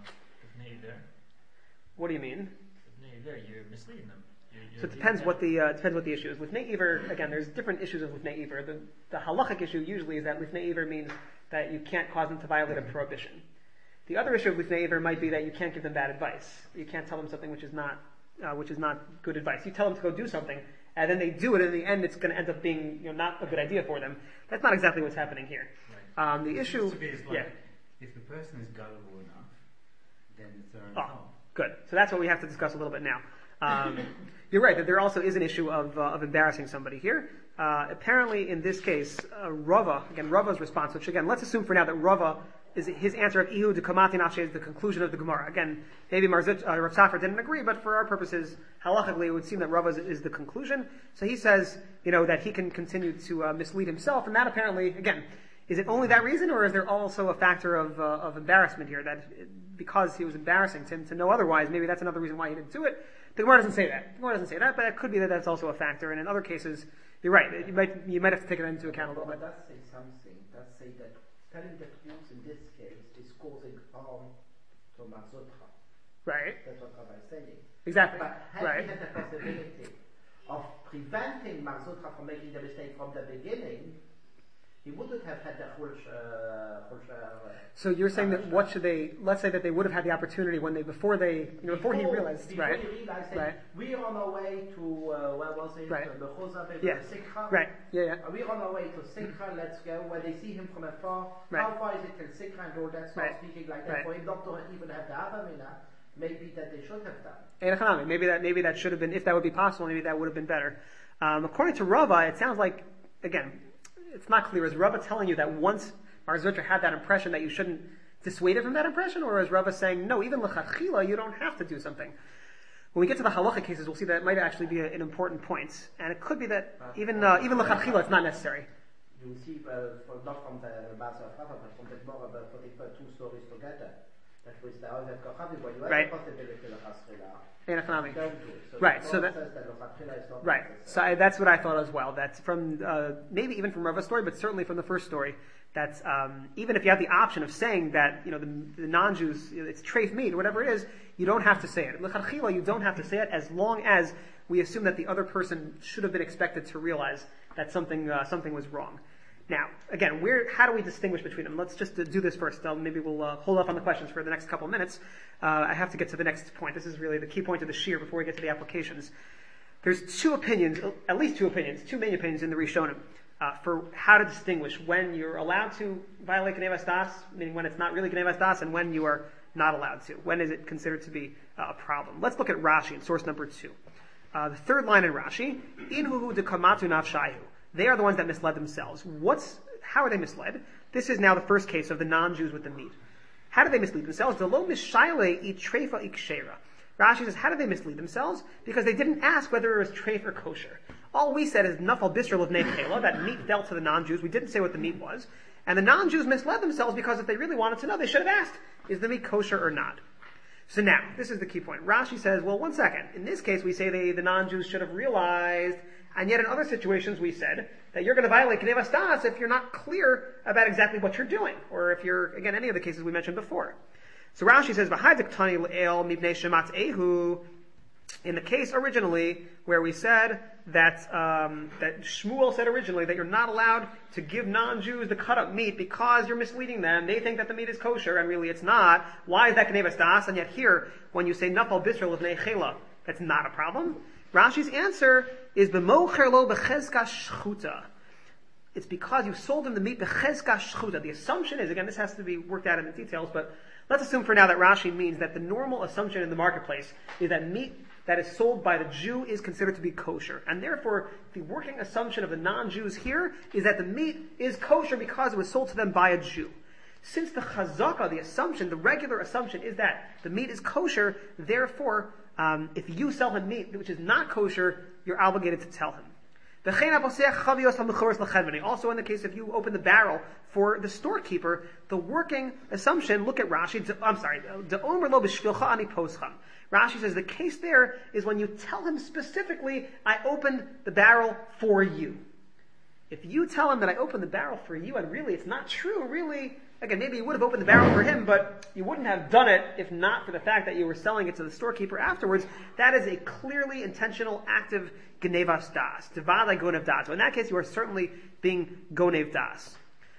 Ibn Iver. What do you mean? Ibn Iver, you're misleading them. You're, you're So it depends leading what them. the uh, depends what the issue is. With Lifnei Iver, again, there's different issues with Lifnei Iver. The, the halachic issue usually is that Lifnei Iver means that you can't cause them to violate a prohibition. The other issue of Lifnei Iver might be that you can't give them bad advice. You can't tell them something which is not uh, which is not good advice. You tell them to go do something, and then they do it, and in the end it's going to end up being, you know, not a good idea for them. That's not exactly what's happening here. Right. Um, the It issue, seems to be is like, yeah. if the person is gullible enough, then it's their own Oh, fault. good. So that's what we have to discuss a little bit now. Um, you're right that there also is an issue of, uh, of embarrassing somebody here. Uh, apparently, in this case, uh, Rava, again, Rava's response, which again, let's assume for now that Rava is his answer of Ihu de kamati nafshe is the conclusion of the Gemara. Again, maybe Marzit, uh, Rav Safra didn't agree, but for our purposes, halachically, it would seem that Rava is, is the conclusion. So he says, you know, that he can continue to uh, mislead himself, and that apparently, again, is it only that reason, or is there also a factor of, uh, of embarrassment here, that because he was embarrassing to him to know otherwise, maybe that's another reason why he didn't do it? The Gemara doesn't say that. The Gemara doesn't say that, but it could be that that's also a factor, and in other cases, you're right, you might, you might have to take it into account a little But bit. does say something. Does say that telling the truth in this case is causing harm to Marzutra. Right, That's what Rabbi is saying. exactly, But had right. he had the possibility of preventing Marzutra from making the mistake from the beginning, he wouldn't have had the Chulsh, uh, Chulsh, uh, So you're saying that what should they, let's say that they would have had the opportunity when they, before they, you know, before he realized, before right, he realized that right. we're on our way to, uh, where was it? Right. Uh, Bechoza, Yeah. Sikha. right, yeah, yeah, Uh, We're on our way to Sikha, let's go. When they see him from afar, Right. how far is it till Sikha and all that, start Right. speaking like that, Right. for him not to even have the Avamina, maybe that they should have done. Ein Hanami. Maybe that, maybe that should have been, if that would be possible, maybe that would have been better. Um, according to Rava, it sounds like, again, it's not clear. Is Rava telling you that once Mar Zutra had that impression that you shouldn't dissuade it from that impression, or is Rava saying, no, even l'chadchila, you don't have to do something? When we get to the halacha cases, we'll see that it might actually be a, an important point. And it could be that even, uh, even l'chadchila, it's not necessary. You see, uh, for, not from the Master of Rava, but from the Gemara, but putting two stories together. That was the Oivet Kochavi, where you have Right. the possibility of Chasrila. Ein Hanami. Don't do it. So Right, the so Torah that- says that l'chadchila is not Right. So necessary. I, that's what I thought as well. That's from, uh, maybe even from Rava's story, but certainly from the first story. That's, um, even if you have the option of saying that, you know, the, the non-Jews, you know, it's treif meat or whatever it is, you don't have to say it. L'chadchila, you don't have to say it as long as we assume that the other person should have been expected to realize that something, uh, something was wrong. Now, again, where, how do we distinguish between them? Let's just uh, do this first. Uh, maybe we'll uh, hold off on the questions for the next couple of minutes. Uh, I have to get to the next point. This is really the key point of the shir before we get to the applications. There's two opinions, at least two opinions, two main opinions in the Rishonim uh, for how to distinguish when you're allowed to violate Gnevas Das, meaning when it's not really Gnevas Das, and when you are not allowed to. When is it considered to be uh, a problem? Let's look at Rashi in source number two. Uh, the third line in Rashi, Inhuhu de kamatu nafshayu. They are the ones that misled themselves. What's, how are they misled? This is now the first case of the non-Jews with the meat. How do they mislead themselves? The lo mishayle i trefa ikshera. Rashi says, how did they mislead themselves? Because they didn't ask whether it was treif or kosher. All we said is nafal bisrel of nekela, that meat fell to the non-Jews. We didn't say what the meat was. And the non-Jews misled themselves because if they really wanted to know, they should have asked, is the meat kosher or not? So now, this is the key point. Rashi says, well, one second. In this case, we say they, the non-Jews should have realized, and yet in other situations we said that you're going to violate Gnevas Das if you're not clear about exactly what you're doing, or if you're, again, any of the cases we mentioned before. So Rashi says, "V'haidik tani le'el mibnei shematz ehu." in the case originally where we said that um, that Shmuel said originally that you're not allowed to give non-Jews the cut up meat because you're misleading them. They think that the meat is kosher and really it's not. Why is that Gnevas Das? And yet here, when you say Nafal Bisrel Lefnei Chela, that's not a problem. Rashi's answer is B'mocher lo b'chezka shchuta. It's because you sold him the meat b'chezka shchuta. The assumption is, again, this has to be worked out in the details, but let's assume for now that Rashi means that the normal assumption in the marketplace is that meat that is sold by the Jew is considered to be kosher. And therefore, the working assumption of the non-Jews here is that the meat is kosher because it was sold to them by a Jew. Since the chazaka, the assumption, the regular assumption is that the meat is kosher, therefore, um, if you sell him meat which is not kosher, you're obligated to tell him. Also in the case if you open the barrel for the storekeeper, the working assumption, look at Rashi, I'm sorry, Rashi says the case there is when you tell him specifically, I opened the barrel for you. If you tell him that I opened the barrel for you and really it's not true, really, again, maybe you would have opened the barrel for him, but you wouldn't have done it if not for the fact that you were selling it to the storekeeper afterwards. That is a clearly intentional, active Gnevas Das. Devadai Gonev Das. So in that case, you are certainly being Gonev Das.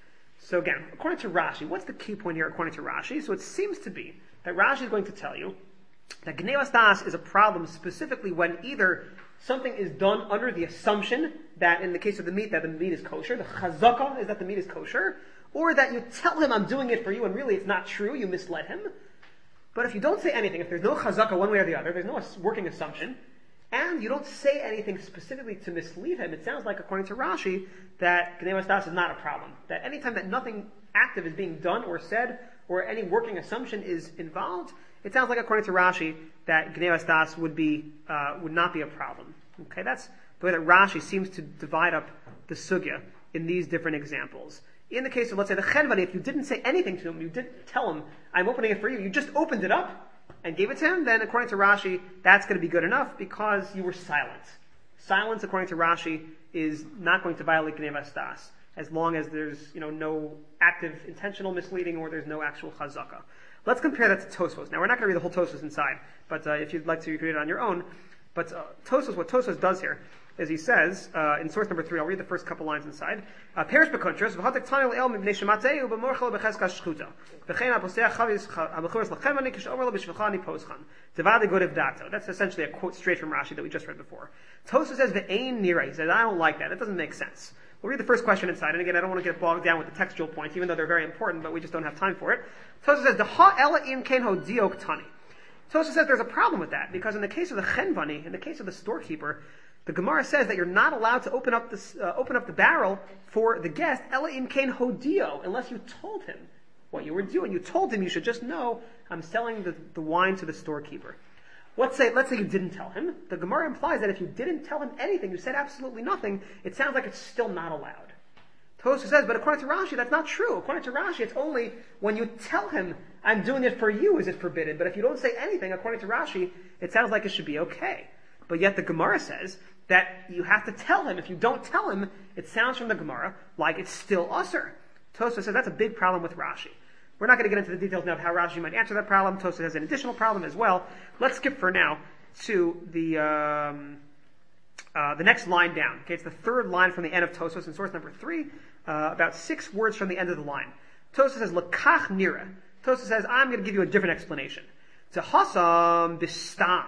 So again, according to Rashi, what's the key point here according to Rashi? So it seems to be that Rashi is going to tell you that Gnevas Das is a problem specifically when either something is done under the assumption that in the case of the meat, that the meat is kosher, the chazaka is that the meat is kosher, or that you tell him I'm doing it for you and really it's not true, you misled him. But if you don't say anything, if there's no chazaka one way or the other, there's no working assumption, and you don't say anything specifically to mislead him, it sounds like, according to Rashi, that Gnevas Das is not a problem. That anytime that nothing active is being done or said, or any working assumption is involved, it sounds like, according to Rashi, that Gnevas Das would be, uh, would not be a problem. Okay, that's the way that Rashi seems to divide up the sugya in these different examples. In the case of, let's say, the chenvani, if you didn't say anything to him, you didn't tell him, I'm opening it for you, you just opened it up and gave it to him, then according to Rashi, that's going to be good enough because you were silent. Silence, according to Rashi, is not going to violate Gnevas Das, as long as there's, you know, no active intentional misleading or there's no actual chazaka. Let's compare that to Tosfos. Now, we're not going to read the whole Tosfos inside, but uh, if you'd like to, you can read it on your own. But uh, Tosfos, what Tosfos does here is he says, uh, in source number three, I'll read the first couple lines inside. Perish b'kontras, v'hatek tanil el mibnei shematei u'b'morchel b'chezka shchuta. V'chein ha'poseh chavis ha'mechuras l'chemani k'shomer lo b'shvachani poschan. Devade godev dato. That's essentially a quote straight from Rashi that we just read before. Tosfos says, v'ein nira. He says, I don't like that. That doesn't make sense. We'll read the first question inside, and again, I don't want to get bogged down with the textual points, even though they're very important, but we just don't have time for it. Tosfos says, "Deha ela im ken ho diok tani." Tosfos says there's a problem with that, because in the case of the chenvani, in the case of the storekeeper, the Gemara says that you're not allowed to open up this, uh, open up the barrel for the guest, ela im ken ho dio, unless you told him what you were doing. You told him you should just know, I'm selling the, the wine to the storekeeper. Let's say, let's say you didn't tell him. The Gemara implies that if you didn't tell him anything, you said absolutely nothing, it sounds like it's still not allowed. Tosfos says, but according to Rashi, that's not true. According to Rashi, it's only when you tell him, I'm doing it for you, is it forbidden. But if you don't say anything, according to Rashi, it sounds like it should be okay. But yet the Gemara says that you have to tell him. If you don't tell him, it sounds from the Gemara like it's still usur. Tosfos says that's a big problem with Rashi. We're not going to get into the details now of how Rashi might answer that problem. Tosfos has an additional problem as well. Let's skip for now to the um, uh, the next line down. Okay, it's the third line from the end of Tosfos in source number three, uh, about six words from the end of the line. Tosfos says, "Lekach nira." Tosfos says, "I'm going to give you a different explanation." To hasam bistam.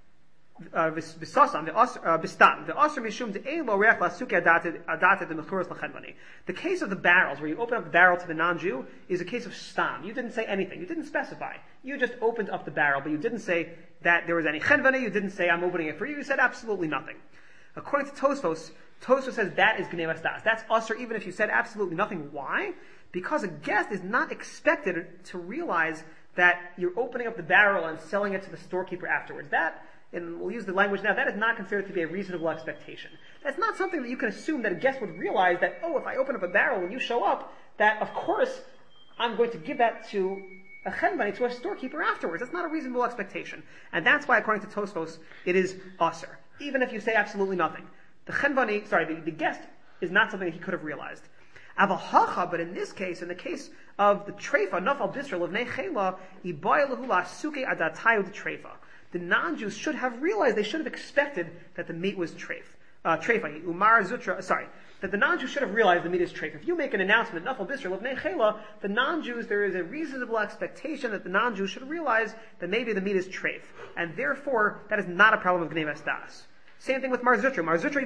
Bisasam, bistam, the asr mishum de elo reach lasuke adated adated the mechuras lachenvani. The case of the barrels, where you open up the barrel to the non-Jew, is a case of stam. You didn't say anything. You didn't specify. You just opened up the barrel, but you didn't say that there was any chenvani. You didn't say, I'm opening it for you. You said absolutely nothing. According to Tosfos, Tosfos says that is gnevas das. That's usr even if you said absolutely nothing. Why? Because a guest is not expected to realize that you're opening up the barrel and selling it to the storekeeper afterwards. That, and we'll use the language now, that is not considered to be a reasonable expectation. That's not something that you can assume that a guest would realize that, oh, if I open up a barrel when you show up, that of course I'm going to give that to a chenvani, to a storekeeper afterwards. That's not a reasonable expectation. And that's why, according to Tosfos, it is usr. Even if you say absolutely nothing. The chenvani, sorry, the, the guest is not something that he could have realized. Avahacha, but in this case, in the case of the treifa, nafal bisrel of nechela, ibaylahu la suke adatayu the treifa. the non-Jews should have realized, they should have expected that the meat was treif. Uh, treif, umar zutra, sorry, that the non-Jews should have realized the meat is treif. If you make an announcement, Nafal Bisr, Levnei Chela, the non-Jews, there is a reasonable expectation that the non-Jews should realize that maybe the meat is treif. And therefore, that is not a problem of Gnevas Das. Same thing with Mar Zutra. Mar Zutra,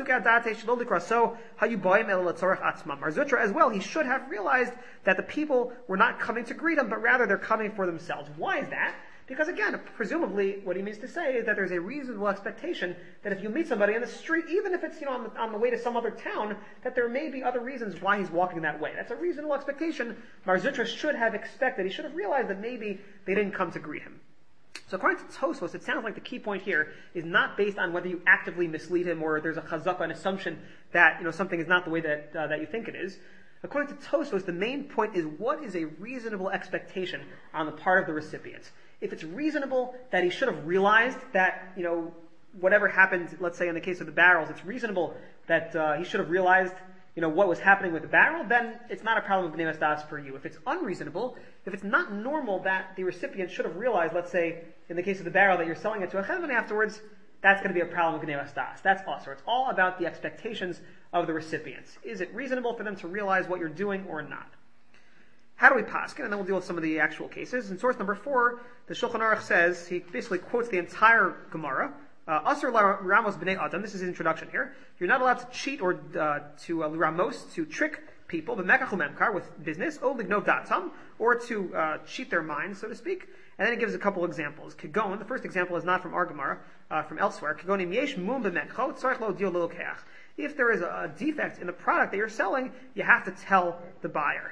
so how you buy him atzma. Mar Zutra as well, he should have realized that the people were not coming to greet him, but rather they're coming for themselves. Why is that? Because again, presumably, what he means to say is that there's a reasonable expectation that if you meet somebody in the street, even if it's, you know, on the, on the way to some other town, that there may be other reasons why he's walking that way. That's a reasonable expectation. Mar Zutra should have expected, he should have realized that maybe they didn't come to greet him. So according to Tosfos, it sounds like the key point here is not based on whether you actively mislead him or there's a chazaka, an assumption that, you know, something is not the way that, uh, that you think it is. According to Tosfos, the main point is what is a reasonable expectation on the part of the recipient. If it's reasonable that he should have realized that, you know, whatever happened, let's say in the case of the barrels, it's reasonable that uh, he should have realized, you know, what was happening with the barrel, then it's not a problem of Gnevas Das for you. If it's unreasonable, if it's not normal that the recipient should have realized, let's say, in the case of the barrel that you're selling it to a chevron afterwards, that's going to be a problem of Gnevas Das. That's also. It's all about the expectations of the recipients. Is it reasonable for them to realize what you're doing or not? How do we paskin? And then we'll deal with some of the actual cases. In source number four, the Shulchan Aruch says, he basically quotes the entire Gemara. Asur Ramos b'nei Adam, this is his introduction here. You're not allowed to cheat or uh, to uh, Ramos, to trick people, but mekach umemkar, with business, o lignov datam, or to uh, cheat their minds, so to speak. And then he gives a couple examples. Kigon, the first example is not from our Gemara, uh, from elsewhere. Kigon im yesh mum b'mekcho, tzarich lo dio lilokeach. If there is a defect in the product that you're selling, you have to tell the buyer.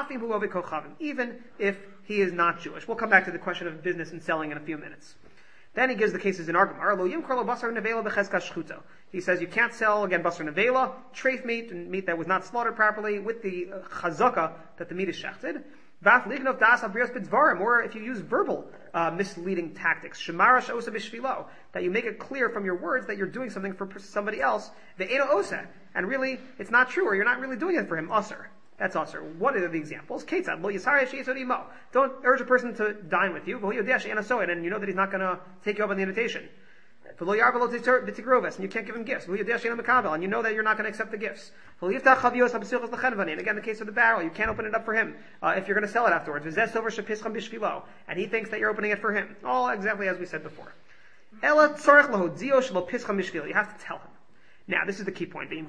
Even if he is not Jewish. We'll come back to the question of business and selling in a few minutes. Then he gives the cases in our Gemara. He says you can't sell, again, basar nevela, treif meat, and meat that was not slaughtered properly, with the uh, chazaka that the meat is shechted. Or if you use verbal uh, misleading tactics, that you make it clear from your words that you're doing something for somebody else, and really it's not true, or you're not really doing it for him, usr. That's also. What are the examples? Don't urge a person to dine with you, and you know that he's not going to take you up on the invitation. And you can't give him gifts. And you know that you're not going to accept the gifts. And again, the case of the barrel, you can't open it up for him uh, if you're going to sell it afterwards. And he thinks that you're opening it for him. All exactly as we said before. You have to tell him. Now, this is the key point. If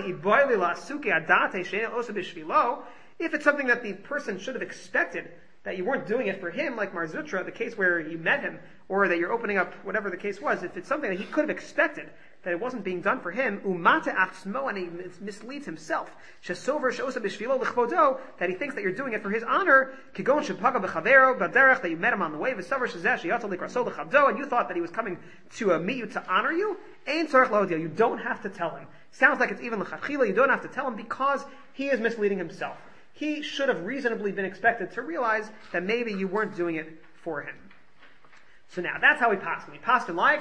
it's something that the person should have expected, that you weren't doing it for him, like Mar Zutra, the case where you met him, or that you're opening up whatever the case was, if it's something that he could have expected, that it wasn't being done for him, umata achsmo, and he misleads himself, that he thinks that you're doing it for his honor, that you met him on the way, and you thought that he was coming to uh, meet you to honor you, you don't have to tell him. Sounds like it's even l'chachila, you don't have to tell him because he is misleading himself. He should have reasonably been expected to realize that maybe you weren't doing it for him. So now, that's how we paskin. We paskin like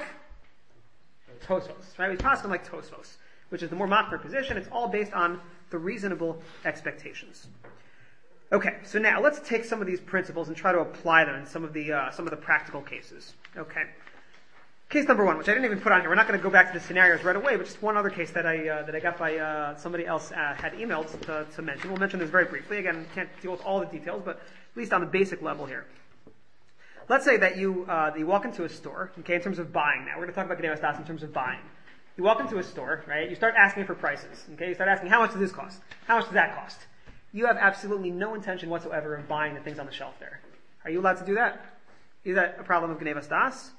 Tosfos, right? We paskin like Tosfos, which is the more makbar position. It's all based on the reasonable expectations. Okay, so now let's take some of these principles and try to apply them in some of the uh, some of the practical cases. Okay. Case number one, which I didn't even put on here. We're not going to go back to the scenarios right away, but just one other case that I uh, that I got by uh, somebody else uh, had emailed to, to mention. We'll mention this very briefly. Again, can't deal with all the details, but at least on the basic level here. Let's say that you uh, that you walk into a store. Okay, in terms of buying. Now we're going to talk about Gnevas Das in terms of buying. You walk into a store, right? You start asking for prices. Okay, you start asking how much does this cost? How much does that cost? You have absolutely no intention whatsoever of buying the things on the shelf there. Are you allowed to do that? Is that a problem of Gnevas Das?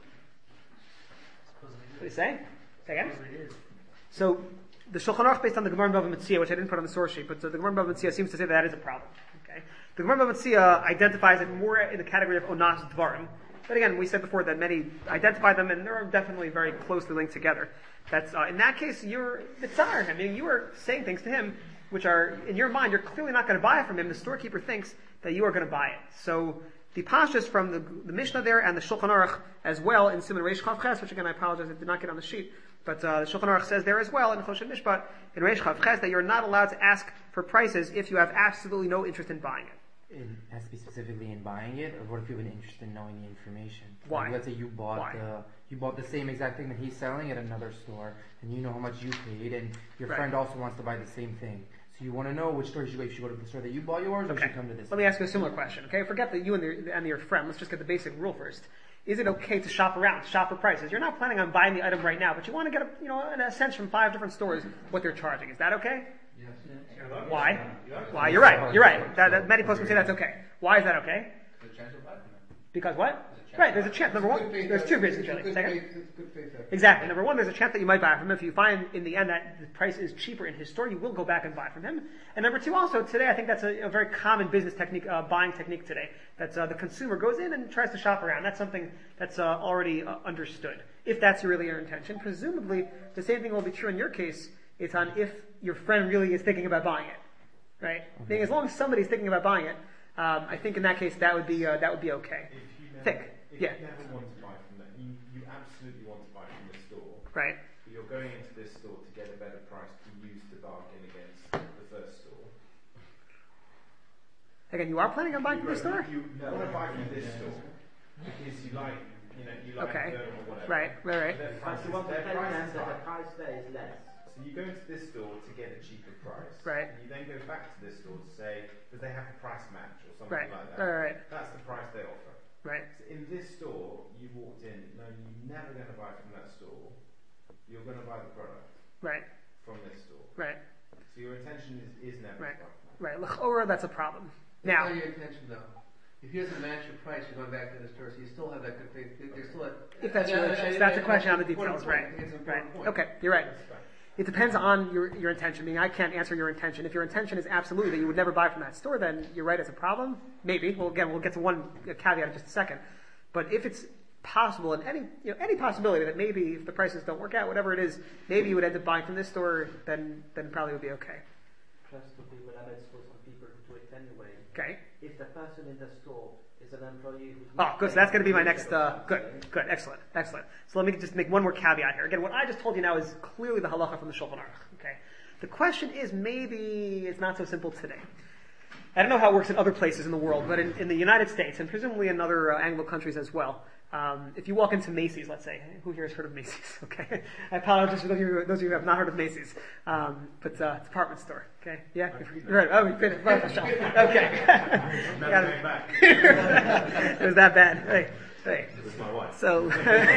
What do you say? Say again? So, the Shulchan Aruch based on the Gemara in Bava Metzia, which I didn't put on the source sheet, but uh, the Gemara in Bava Metzia seems to say that, that is a problem. Okay? The Gemara in Bava Metzia identifies it more in the category of Onas Dvarim. But again, we said before that many identify them, and they're definitely very closely linked together. That's uh, in that case, you're Mitzar him. I mean, you are saying things to him which are, in your mind, you're clearly not going to buy it from him. The storekeeper thinks that you are going to buy it. So, the pashas from the, the Mishnah there and the Shulchan Aruch as well in Siman Reish Chav Ches, which again I apologize I did not get on the sheet, but uh, the Shulchan Aruch says there as well in Choshen Mishpat in Reish Chav Ches that you're not allowed to ask for prices if you have absolutely no interest in buying it. It has to be specifically in buying it, or what if you've been interested in knowing the information? Why? Like, let's say you bought Why? the you bought the same exact thing that he's selling at another store, and you know how much you paid, and your Right. friend also wants to buy the same thing. So you want to know which store you should go. You should go to the store that you bought yours, or Okay. should come to this. Let me ask you a similar question. Okay, forget that you and, the, and your friend. Let's just get the basic rule first. Is it okay to shop around, shop for prices? You're not planning on buying the item right now, but you want to get a, you know, in a sense from five different stores what they're charging. Is that okay? Yes. Why? Why? You're right. You're right. That, that, many folks would say that's okay. Why is that okay? The chance of buy from them. Because what? There's a chance. Right. There's a chance. Number one, there's two reasons really. Second. Exactly. Number one, there's a chance that you might buy from him. If you find in the end that the price is cheaper in his store, you will go back and buy from him. And number two, also today, I think that's a, a very common business technique, uh, buying technique today. That's uh, the consumer goes in and tries to shop around. That's something that's uh, already uh, understood. If that's really your intention, presumably the same thing will be true in your case. It's on if your friend really is thinking about buying it, right? Okay. Meaning, as long as somebody's thinking about buying it, um, I think in that case that would be uh, that would be okay. If you never, Think. if Yeah. you never want to buy from that, you, you absolutely want to buy from the store, Right. but you're going into this store to get a better price to use to bargain against the first store. Again, you are planning on buying from the store? You, you want to buy from this store because you like, you know, you like Okay. them or whatever. Right, right, right. Their But prices, you want to their tell them prices that high. the price there is less. So you go into this store to get a cheaper price. Right. And you then go back to this store to say, because they have a price match or something Right, like that. right, right, right. That's the price they offer. Right. So in this store, you walked in, no, you're never going to buy from that store. You're going to buy the product Right, from this store. right, So your intention is, is never Right. to buy from that. right. L'chora, that's a problem. That's Now, not your intention, though. If he doesn't match your price, you're going back to the store, so you still have that good faith. There's still a, if that's your and- interest, and- that's a and- question on the and- details, point, right? I think it's an Right. important point. Okay, you're right. That's right. It depends on your, your intention. Meaning, I can't answer your intention. If your intention is absolutely that you would never buy from that store, then you're right, it's a problem. Maybe. Well, again, we'll get to one caveat in just a second. But if it's possible, and any you know any possibility that maybe if the prices don't work out, whatever it is, maybe you would end up buying from this store, then then probably would be okay. Plus to be relevant for some people to do it anyway. Okay. If the person in the store is an employee who's Oh, not good. So that's going to be my paying next. for Uh, good, something, good, excellent, excellent. So let me just make one more caveat here. Again, what I just told you now is clearly the halacha from the Shulchan Aruch. Okay. The question is maybe it's not so simple today. I don't know how it works in other places in the world, but in, in the United States and presumably in other uh, Anglo countries as well, um, if you walk into Macy's, let's say, who here has heard of Macy's? Okay, I apologize for those of you, those of you who have not heard of Macy's, um, but uh, department store. Okay, yeah, you've right. Oh, we finished. Right, okay, Never Got it. going back. It was that bad. Hey, hey. It was my wife. So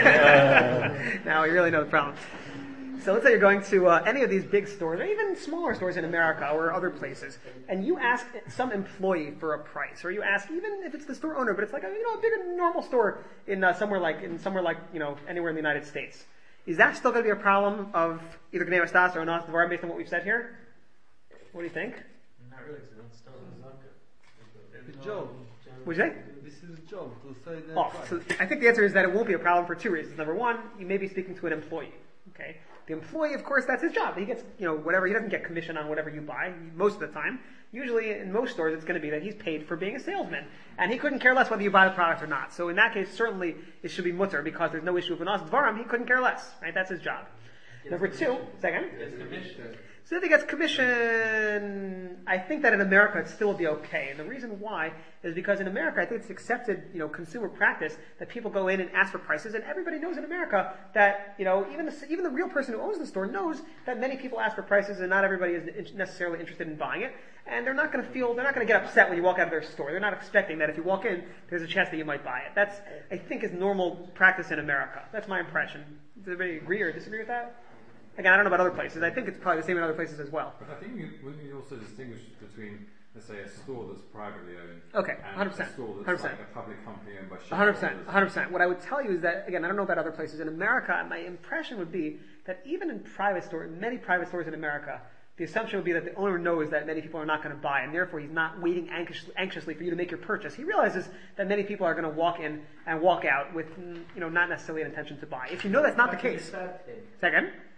now we really know the problem. So let's say you're going to uh, any of these big stores, or even smaller stores in America or other places, and you ask some employee for a price, or you ask even if it's the store owner, but it's like a you know a bigger normal store in uh, somewhere like in somewhere like you know anywhere in the United States. Is that still going to be a problem of either Gnei Stas or Anas Dvarim based on what we've said here? What do you think? Not really, because it's still Good job. What'd you say? This is a job to say the Oh, price. so I think the answer is that it won't be a problem for two reasons. Number one, you may be speaking to an employee. Okay, the employee, of course, that's his job. He gets, you know, whatever. He doesn't get commission on whatever you buy most of the time. Usually, in most stores, it's going to be that he's paid for being a salesman, and he couldn't care less whether you buy the product or not. So in that case, certainly it should be mutter because there's no issue with Anas Dvarim. He couldn't care less, right? That's his job. Number two, second. It's commission. So if he gets commission, I think that in America it still would be okay. And the reason why is because in America, I think it's accepted, you know, consumer practice that people go in and ask for prices, and everybody knows in America that, you know, even the, even the real person who owns the store knows that many people ask for prices, and not everybody is necessarily interested in buying it. And they're not going to feel, they're not going to get upset when you walk out of their store. They're not expecting that if you walk in, there's a chance that you might buy it. That's, I think, is normal practice in America. That's my impression. Does anybody agree or disagree with that? Again, I don't know about other places. I think it's probably the same in other places as well. But I think you, wouldn't you also distinguish between, let's say, a store that's privately owned Okay, and one hundred percent. a store that's one hundred percent. like a public company owned by one hundred percent. shareholders? one hundred percent. What I would tell you is that, again, I don't know about other places. In America, my impression would be that even in private stores, many private stores in America, the assumption would be that the owner knows that many people are not going to buy, and therefore he's not waiting anxiously, anxiously for you to make your purchase. He realizes that many people are going to walk in and walk out with, you know, not necessarily an intention to buy. If you know that's not the But you case. served him. Second?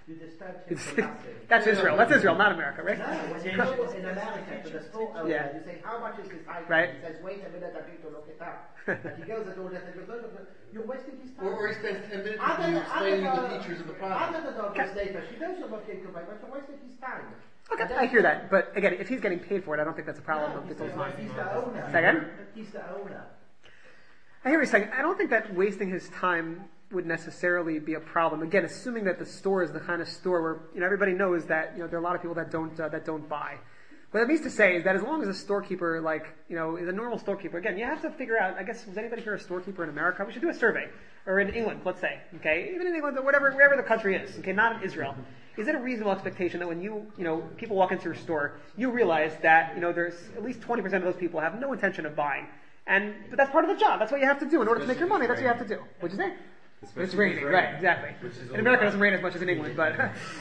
you disturb him for nothing. That's Israel. That's Israel, not America, right? No, when you go in America to the store owner, Yeah. you say, how much is this item? Right. He says, wait a minute, I need to look it up. And he goes and all that, and goes, no, no, no, you're wasting his time. Or, or he spends ten minutes Other with you than- explaining other the than- features of the product. Other than doctors later, she knows you're looking to buy, but you're wasting his time. Okay, I hear that, but again, if he's getting paid for it, I don't think that's a problem. No, of he's, people's the, time. he's the owner. Say again? He's the owner. I hear what you're saying. I don't think that wasting his time would necessarily be a problem. Again, assuming that the store is the kind of store where you know everybody knows that you know there are a lot of people that don't uh, that don't buy. What that means to say is that as long as a storekeeper, like you know, is a normal storekeeper, again, you have to figure out. I guess was anybody here a storekeeper in America? We should do a survey, or in England, let's say. Okay, even in England, or whatever, wherever the country is. Okay, not in Israel. Is it a reasonable expectation that when you, you know, people walk into your store, you realize that, you know, there's at least twenty percent of those people have no intention of buying. And, but that's part of the job. That's what you have to do. In order to make your money, that's what you have to do. What'd you say? Especially It's raining, right, exactly. In America it doesn't rain as much as in England, but...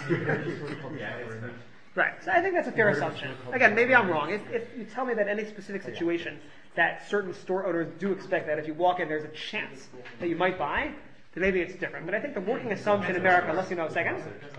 Right, so I think that's a fair assumption. Again, maybe I'm wrong. If, if you tell me that any specific situation that certain store owners do expect that if you walk in there's a chance that you might buy, then maybe it's different. But I think the working assumption in America, unless you know, second,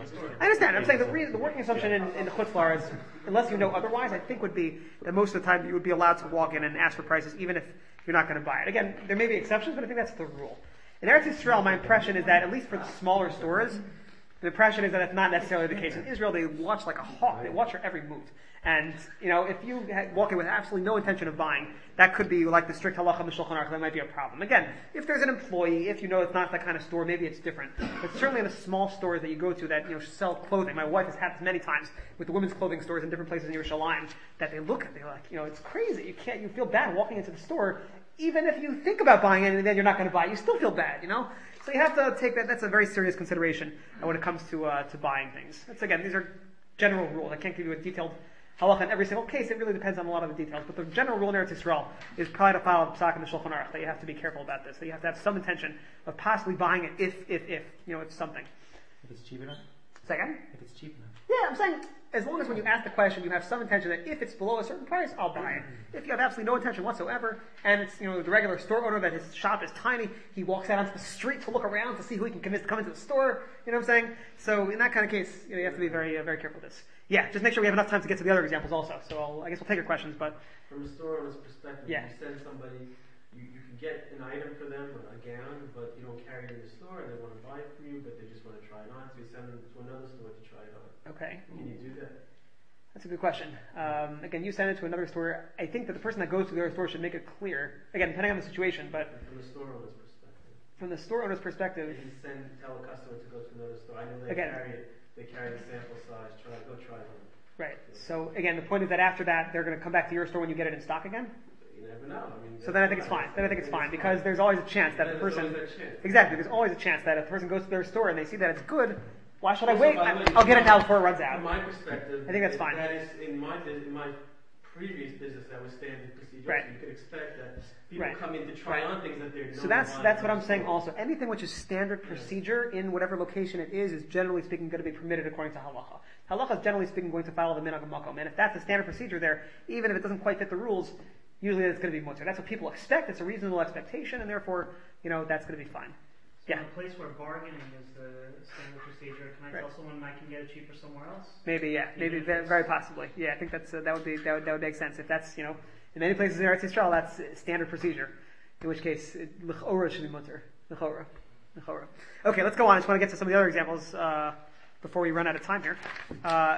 I understand. I'm saying the, re- the working assumption in, in the Chutzlar is, unless you know otherwise, I think would be that most of the time you would be allowed to walk in and ask for prices, even if you're not going to buy it. Again, there may be exceptions, but I think that's the rule. In Eretz Yisrael, my impression is that at least for the smaller stores, the impression is that that's not necessarily the case. In Israel, they watch like a hawk. They watch your every move. And, you know, if you walk in with absolutely no intention of buying, that could be like the strict halacha of the Shulchan Aruch. That might be a problem. Again, if there's an employee, if you know it's not that kind of store, maybe it's different. But certainly in the small stores that you go to that, you know, sell clothing. My wife has had this many times with the women's clothing stores in different places in Yerushalayim that they look at, they're like, you know, it's crazy. You can't, you feel bad walking into the store. Even if you think about buying it and then you're not going to buy it, you still feel bad, you know? So you have to take that, that's a very serious consideration when it comes to uh, to buying things. That's again, these are general rules. I can't give you a detailed halacha in every single case. It really depends on a lot of the details. But the general rule in Eretz Yisrael is probably to follow the Pesach and the Shulchan Aruch, that you have to be careful about this. That you have to have some intention of possibly buying it if, if, if, you know, it's something. If it's cheap enough? Second? If it's cheap enough. Yeah, I'm saying, as long as when you ask the question, you have some intention that if it's below a certain price, I'll buy it. If you have absolutely no intention whatsoever, and it's, you know, the regular store owner that his shop is tiny, he walks out onto the street to look around to see who he can convince to come into the store, you know what I'm saying? So in that kind of case, you know, you have to be very, uh, very careful with this. Yeah, just make sure we have enough time to get to the other examples also. So I'll, I guess we'll take your questions, but... From a store owner's perspective, Yeah. you send somebody, you, you can get an item for them, a gown, but you don't carry it in the store, and they want to buy it from you, but they just want to try it on, so you send them to another store to try it on. Okay. Can you do that? That's a good question. Um, again, you send it to another store. I think that the person that goes to the other store should make it clear. Again, depending on the situation, but And from the store owner's perspective, from the store owner's perspective, they can send, tell a customer to go to another store. I know they Again. carry it, they carry the sample size, try go try it on. right. So again, the point is that after that, they're going to come back to your store when you get it in stock again. You never know. I mean, So then I think it's fine. Then I think it's fine because there's always a chance that the There's person, always that chance. exactly, there's always a chance that if the person goes to their store and they see that it's good, why should I Also, wait? by the way, I'll get it now before it runs out. From my perspective, I think that's fine. That is in my bus- in my previous business, that was standard procedure. Right. So you could expect that people Right. come in to try Right. on things that they're. So that's that's what I'm saying also. Anything which is standard procedure in whatever location it is, is generally speaking going to be permitted according to halacha. Halacha is generally speaking going to follow the minhag makom. And if that's the standard procedure there, even if it doesn't quite fit the rules, usually it's going to be mutter. That's what people expect. It's a reasonable expectation, and therefore, you know, that's going to be fine. So Yeah. in a place where bargaining is the standard procedure, can I Right. tell someone I can get it cheaper somewhere else? Maybe, yeah, maybe Even if very, it's- very possibly. Yeah, I think that's uh, that would be that would, that would make sense if that's you know in many places in Eretz Yisrael that's uh, standard procedure. In which case, l'chora should be mutter. L'chora, l'chora. Okay, let's go on. I just want to get to some of the other examples uh, before we run out of time here. Uh,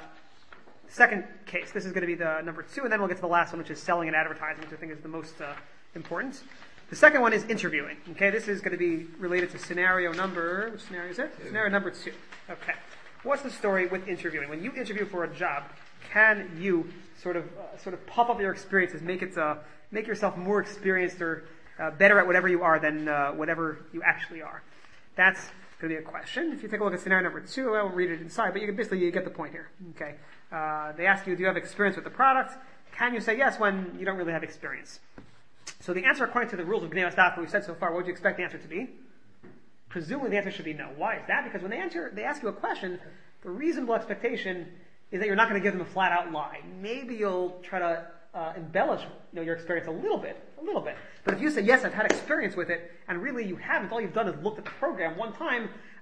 second case. This is going to be the number two, and then we'll get to the last one, which is selling and advertising, which I think is the most uh, important. The second one is interviewing. Okay, this is going to be related to scenario number, which scenario is it? Scenario number two. Okay. What's the story with interviewing? When you interview for a job, can you sort of uh, sort of puff up your experiences, make it uh, make yourself more experienced or uh, better at whatever you are than uh, whatever you actually are? That's going to be a question. If you take a look at scenario number two, I won't read it inside, but you can basically you get the point here. Okay. Uh, they ask you, do you have experience with the product? Can you say yes when you don't really have experience? So the answer, according to the rules of Gnei Asdaf that we've said so far, what would you expect the answer to be? Presumably the answer should be no. Why is that? Because when they answer, they ask you a question, the reasonable expectation is that you're not going to give them a flat-out lie. Maybe you'll try to uh, embellish you know, your experience a little bit, a little bit. But if you say, yes, I've had experience with it, and really you haven't, all you've done is looked at the program one time,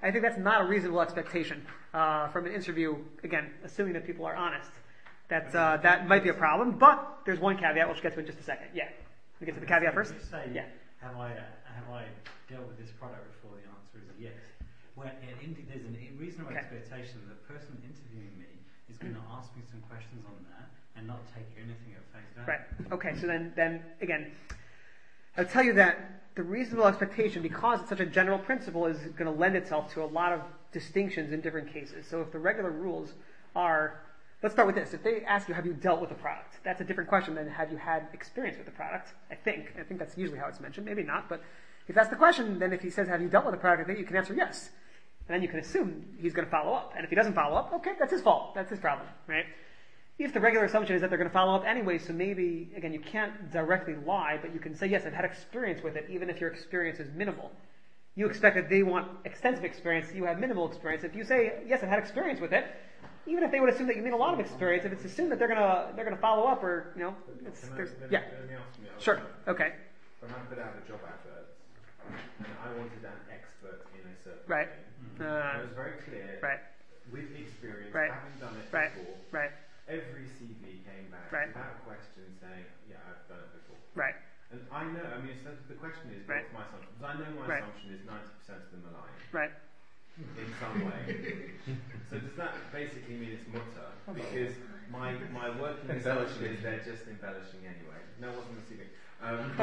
I think that's not a reasonable expectation uh, from an interview. Again, assuming that people are honest, that uh, that might be a problem. But there's one caveat, which we'll get to in just a second. Yeah, we get to the caveat first. You say, Yeah. have I uh, have I dealt with this product before? The answer is yes. When an indi- there's a reasonable Okay. expectation that the person interviewing me is going to ask me some questions on that and not take anything at face value. Right. Okay. So then, then again, I'll tell you that the reasonable expectation, because it's such a general principle, is going to lend itself to a lot of distinctions in different cases. So if the regular rules are, let's start with this. If they ask you, have you dealt with the product? That's a different question than have you had experience with the product, I think. I think that's usually how it's mentioned. Maybe not, but if that's the question, then if he says, have you dealt with the product, I think you can answer yes. And then you can assume he's going to follow up. And if he doesn't follow up, okay, that's his fault. That's his problem, right? If the regular assumption is that they're going to follow up anyway, so maybe, again, you can't directly lie, but you can say, yes, I've had experience with it, even if your experience is minimal. You expect that they want extensive experience, you have minimal experience. If you say, yes, I've had experience with it, even if they would assume that you mean a lot of experience, if it's assumed that they're going to they're going to follow up, or, you know, it's, Can I- there's, let me- yeah. let me ask you a Sure, question. okay, When I put out a job advert, and I wanted an expert in a certain Right. thing, Uh, and it was very clear, right, with experience, Right. having done it right, before, right, every C V came back Right. without question saying, yeah, I've done it before. right, And I know, I mean, so the question is, Right. what's my assumption? Because I know my Right. assumption is ninety percent of them are lying, right. in some way. So does that basically mean it's mutter? Because my, my working assumption is they're just embellishing anyway. No, it wasn't the C V. Um,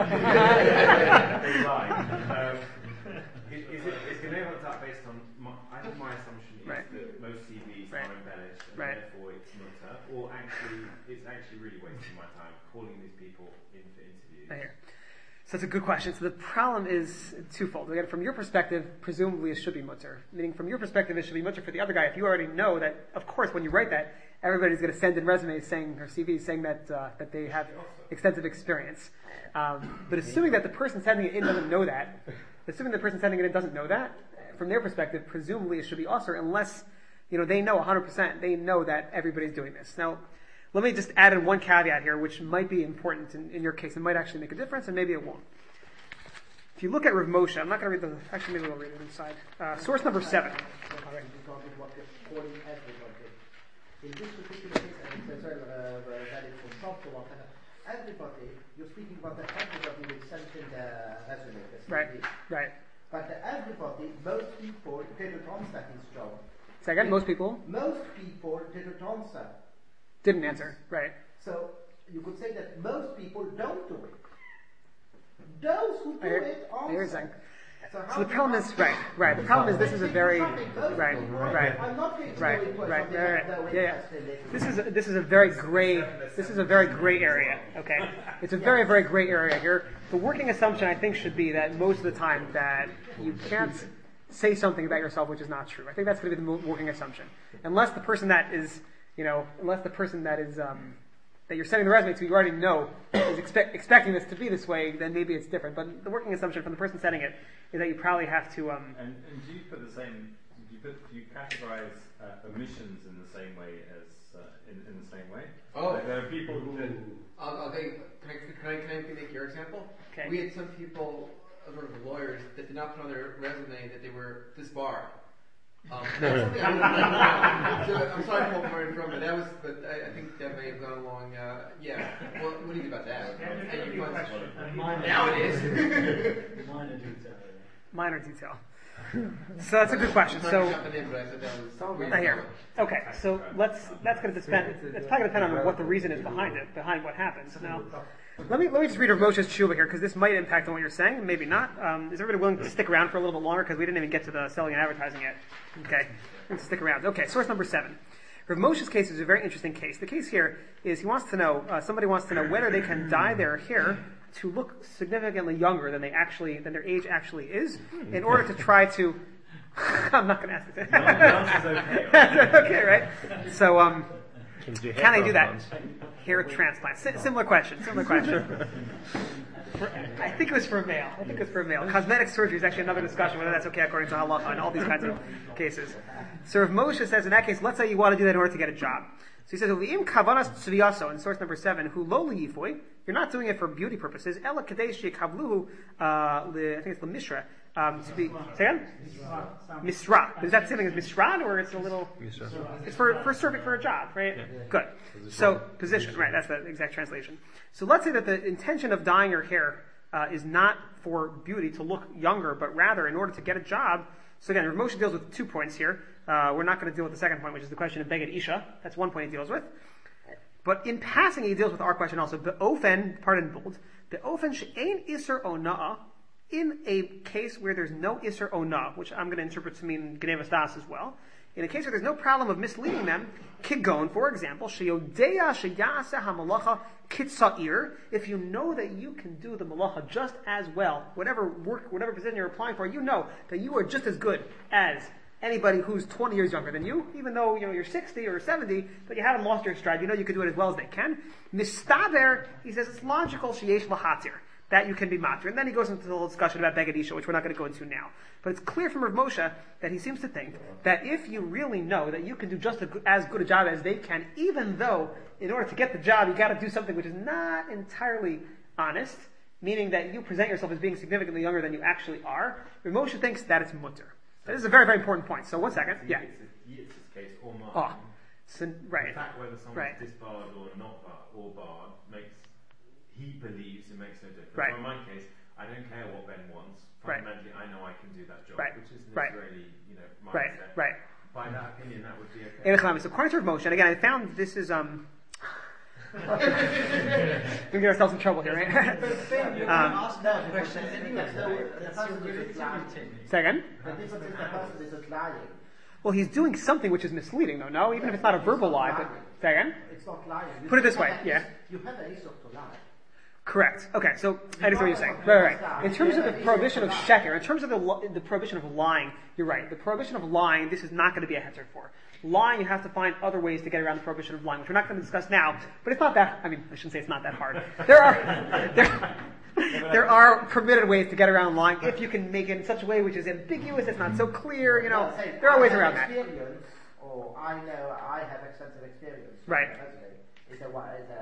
they lie. Um, is, is it is Geneva that based on my, I think my assumption is Right. that most C Vs Right. are embellished and Right. therefore it's mutter, or actually it's actually really wasting my time calling these people in for interviews. I hear. So that's a good question. So the problem is twofold. Again, from your perspective, presumably it should be mutter. Meaning from your perspective, it should be mutter for the other guy. If you already know that, of course, when you write that, everybody's going to send in resumes saying, or C Vs saying that uh, that they have extensive experience. Um, but assuming that the person sending it in doesn't know that, assuming the person sending it in doesn't know that, from their perspective, presumably it should be usher unless, you know, they know one hundred percent, they know that everybody's doing this. Now, let me just add in one caveat here, which might be important in, in your case. It might actually make a difference, and maybe it won't. If you look at Rav Moshe, I'm not going to read the, actually maybe we'll read it inside. Uh, source number seven. Regarding what you're calling everybody. In this particular case, and it says uh, that it's from top to bottom, everybody, you're speaking about that everybody will send in the resume. the C V. Right, right. But the everybody, most people didn't answer his job. So again, most people Most people didn't answer. didn't answer. Right. So you could say that most people don't do it. Those who do I hear- it I hear you answer. saying. So, So the problem is, right, right. The problem is this is a very, right, right. I'm not going to Right, go into right, something right, that no right. Yeah, yeah. interest in it. This is a, this is a very gray. This is a very gray area. Okay, it's a very very gray area here. The working assumption I think should be that most of the time that you can't say something about yourself which is not true. I think that's going to be the mo- working assumption, unless the person that is, you know, unless the person that is um, that you're sending the resume to, you already know is expect, expecting this to be this way, then maybe it's different. But the working assumption from the person sending it is that you probably have to. Um, And, and do you put the same? Do you put? Do you categorize uh, omissions in the same way as uh, in, in the same way? Oh. Like there are people who. I'll, I'll take, can I, can, I, can I make your example? Okay. We had some people, uh, sort of lawyers, that did not put on their resume that they were disbarred. Um, that's something I would so I'm sorry for where I'm from, but that was, but I, I think that may have gone along, uh, yeah. Well, what do you think about that? And you find- Minor- now it is. Minor detail. minor detail. So that's a good question. I'm sorry So. for jumping in, but I said that was I hear. Okay, so let's. That's going to depend. It's probably going to depend on what the reason is behind it, behind what happens. Now, let me let me just read Rav Moshe's tshuva here because this might impact on what you're saying, maybe not. Um, is everybody willing to stick around for a little bit longer because we didn't even get to the selling and advertising yet? Okay, let's stick around. Okay, source number seven. Rav Moshe's case is a very interesting case. The case here is he wants to know. Uh, somebody wants to know whether they can dye their hair to look significantly younger than they actually than their age actually is, in order to try to. I'm not going to ask this. No one else is okay. Okay, right? So, um, can I do that? Hair transplant. S- similar question. Similar question. For, I think it was for a male. I think it was for a male. Cosmetic surgery is actually another discussion whether that's okay according to halacha and all these kinds of cases. So, if Moshe says in that case, let's say you want to do that in order to get a job. So he says, "U'im kavanas tzviyaso," in source number seven, "Hu lo liyifoy." You're not doing it for beauty purposes. Ela kadesh yekavluhu, I think it's lemishra, Um, to be, say again? Misra. Is that the same thing as misran, or it's a little? It's for for serving for a job, right? Yeah. Good. So position, right? That's the exact translation. So let's say that the intention of dyeing your hair uh, is not for beauty to look younger, but rather in order to get a job. So again, Rav Moshe deals with two points here. Uh, we're not going to deal with the second point, which is the question of Beged Isha. That's one point he deals with. But in passing, he deals with our question also. Be'ofen, part in bold. Be'ofen she'ein iser ona'a. In a case where there's no iser onah, which I'm going to interpret to mean gnevas das as well. In a case where there's no problem of misleading them, kigon, for example, sheyodeya sheyase hamalacha kitsair. If you know that you can do the malacha just as well, whatever work, whatever position you're applying for, you know that you are just as good as anybody who's twenty years younger than you, even though you know you're sixty or seventy, but you haven't lost your stride. You know you can do it as well as they can. Mistaver, he says it's logical sheyesh lahatir, that you can be matir. And then he goes into the whole discussion about Beged Isha, which we're not going to go into now. But it's clear from Rav Moshe that he seems to think that if you really know that you can do just a good, as good a job as they can, even though in order to get the job you got to do something which is not entirely honest, meaning that you present yourself as being significantly younger than you actually are, Rav Moshe thinks that it's mutter. This is a very, very important point. So one second. Yeah. It's a case or mine. Oh. So, right. The fact whether someone's right. disbarred or not barred, or barred makes, he believes it makes no difference. Right. So in my case, I don't care what Ben wants. Right. Fundamentally, I know I can do that job, right. which is an right. Israeli, you know, mindset. Right. Right. By that opinion, that would be okay. So according to Rav Moshe, and again, I found this is um. We're gonna get ourselves in trouble here, right? um, Second. Well, he's doing something which is misleading, though. No, even if it's not a verbal lie. But second. It's not lying. Put it this way. Yeah. You have a issue to lie. Correct. Okay, so I understand what you're saying. Right, right. In terms of the prohibition of sheker, in terms of the the prohibition of lying, you're right. The prohibition of lying, this is not going to be a heter for. Lying, you have to find other ways to get around the prohibition of lying, which we're not going to discuss now. But it's not that. I mean, I shouldn't say it's not that hard. There are there, there are permitted ways to get around lying if you can make it in such a way which is ambiguous. It's not so clear. You know, there are ways around that. Or I know I have extensive experience. Right. It's a it's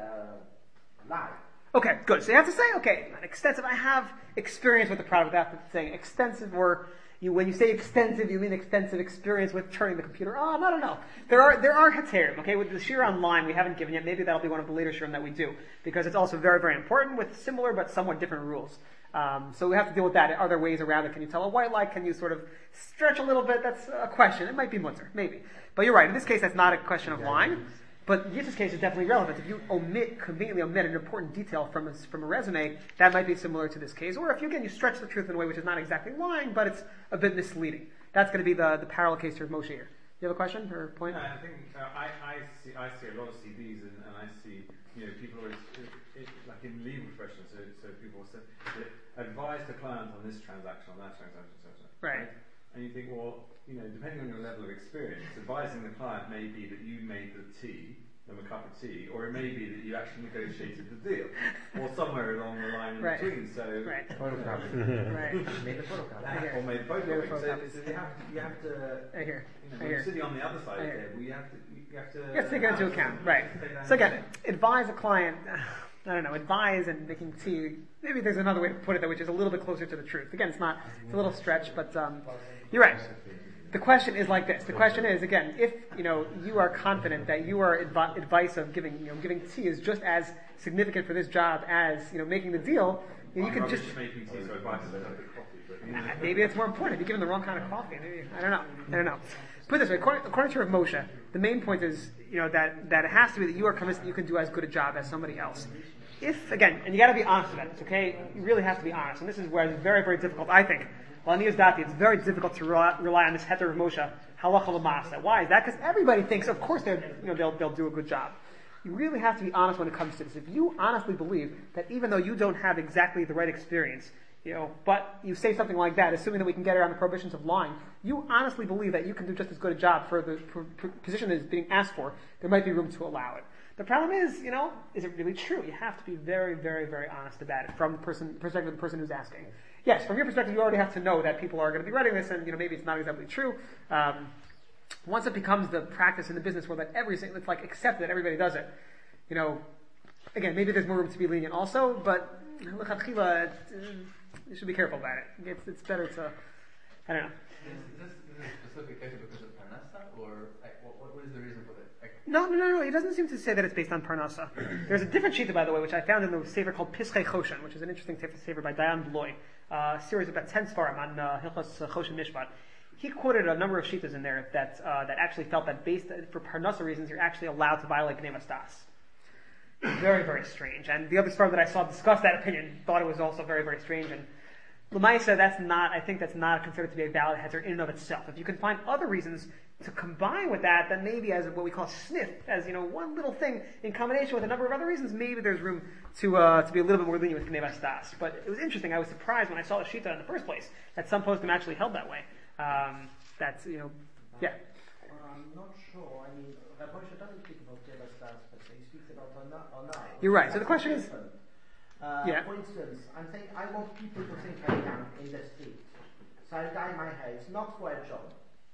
a lie. Okay, good. So you have to say, okay, not extensive. I have experience with the product without saying extensive, or you, when you say extensive, you mean extensive experience with turning the computer on. I don't know. There are there are heterim. Okay, with the shir online we haven't given yet. Maybe that'll be one of the later shirim that we do, because it's also very very important with similar but somewhat different rules. Um, so we have to deal with that. Are there ways around it? Can you tell a white lie? Can you sort of stretch a little bit? That's a question. It might be mutter, maybe. But you're right. In this case, that's not a question of lying. But Yitz's case is definitely relevant. If you omit, conveniently omit an important detail from a, from a resume, that might be similar to this case. Or if you, again, you stretch the truth in a way which is not exactly lying, but it's a bit misleading. That's going to be the, the parallel case here of Moshe here. You have a question or a point? No, I think uh, I, I, see, I see a lot of C Ds and, and I see, you know, people always, it, it, like in legal professions, so, so people say, advise the client on this transaction, on that transaction, et cetera. Right. right. And you think, well, you know, depending on your level of experience, advising the client may be that you made the tea, them a cup of tea, or it may be that you actually negotiated the deal, or somewhere along the line in right. between. So, right. right. Made the photocopy. Or made both Made copies. photocopy. So you have, you have to, I hear. you know, I when hear. you're sitting on the other side I of the hear. table, you have to, you have to. You have to take it into account, right? So again, advise a client. I don't know, advise and making tea. Maybe there's another way to put it, though, which is a little bit closer to the truth. Again, it's not. It's a little stretch, but um, you're right. The question is like this. The question is, again, if, you know, you are confident that your advi- advice of giving, you know, giving tea is just as significant for this job as, you know, making the deal, you, know, you can just... making tea, so advice is coffee, but, you know. Maybe it's more important. If you're given the wrong kind of coffee, maybe, I don't know. I don't know. Put it this way, according, according to Rav Moshe, the main point is, you know, that, that it has to be that you are convinced that you can do as good a job as somebody else. If, again, and you gotta be honest about this, okay? You really have to be honest. And this is where it's very, very difficult, I think. Well, Aniyas Dati, it's very difficult to rely, rely on this heter of Moshe, halacha l'maaseh. Why is that? Because everybody thinks, of course, they're, you know, they'll, they'll do a good job. You really have to be honest when it comes to this. If you honestly believe that even though you don't have exactly the right experience, you know, but you say something like that, assuming that we can get around the prohibitions of lying, you honestly believe that you can do just as good a job for the for, for position that is being asked for, there might be room to allow it. The problem is, you know, is it really true? You have to be very, very, very honest about it from the person, perspective of the person who's asking. Yes, from your perspective, you already have to know that people are going to be writing this, and you know maybe it's not exactly true. Um, once it becomes the practice in the business world that every it's like accepted that everybody does it, you know, again maybe there's more room to be lenient also, but l'chadchila, You should be careful about it. It's, it's better to, I don't know. Is this, is this specific case because of Parnassa, or like, what, what is the reason for that? Like, No, no, no, no. He doesn't seem to say that it's based on Parnassa. There's a different shita, by the way, which I found in the sefer called Pischei Choshen, which is an interesting sefer by Dayan Bloy, uh, a series of about ten svarim on uh, Hilchos uh, Choshen Mishpat. He quoted a number of shitas in there that uh, that actually felt that based for Parnassa reasons, you're actually allowed to violate Gnevas Das. Very, very strange. And the other svarim that I saw discuss that opinion thought it was also very, very strange. And L'maisa, that's not, I think that's not considered to be a valid heter in and of itself. If you can find other reasons to combine with that, then maybe as what we call sniff, as you know, one little thing in combination with a number of other reasons, maybe there's room to uh, to be a little bit more lenient with Gnevas Das. But it was interesting. I was surprised when I saw the shita in the first place that some postim actually held that way. Um, that's you know, yeah. Well, I'm not sure. I mean, Rabbi Moshe doesn't speak about Gnevas Das, but he speaks about Onah. You're right. So the question is, Uh, yeah. For instance, I'm saying I want people to think I'm young in the street. So I dye my hair. It's not for a job.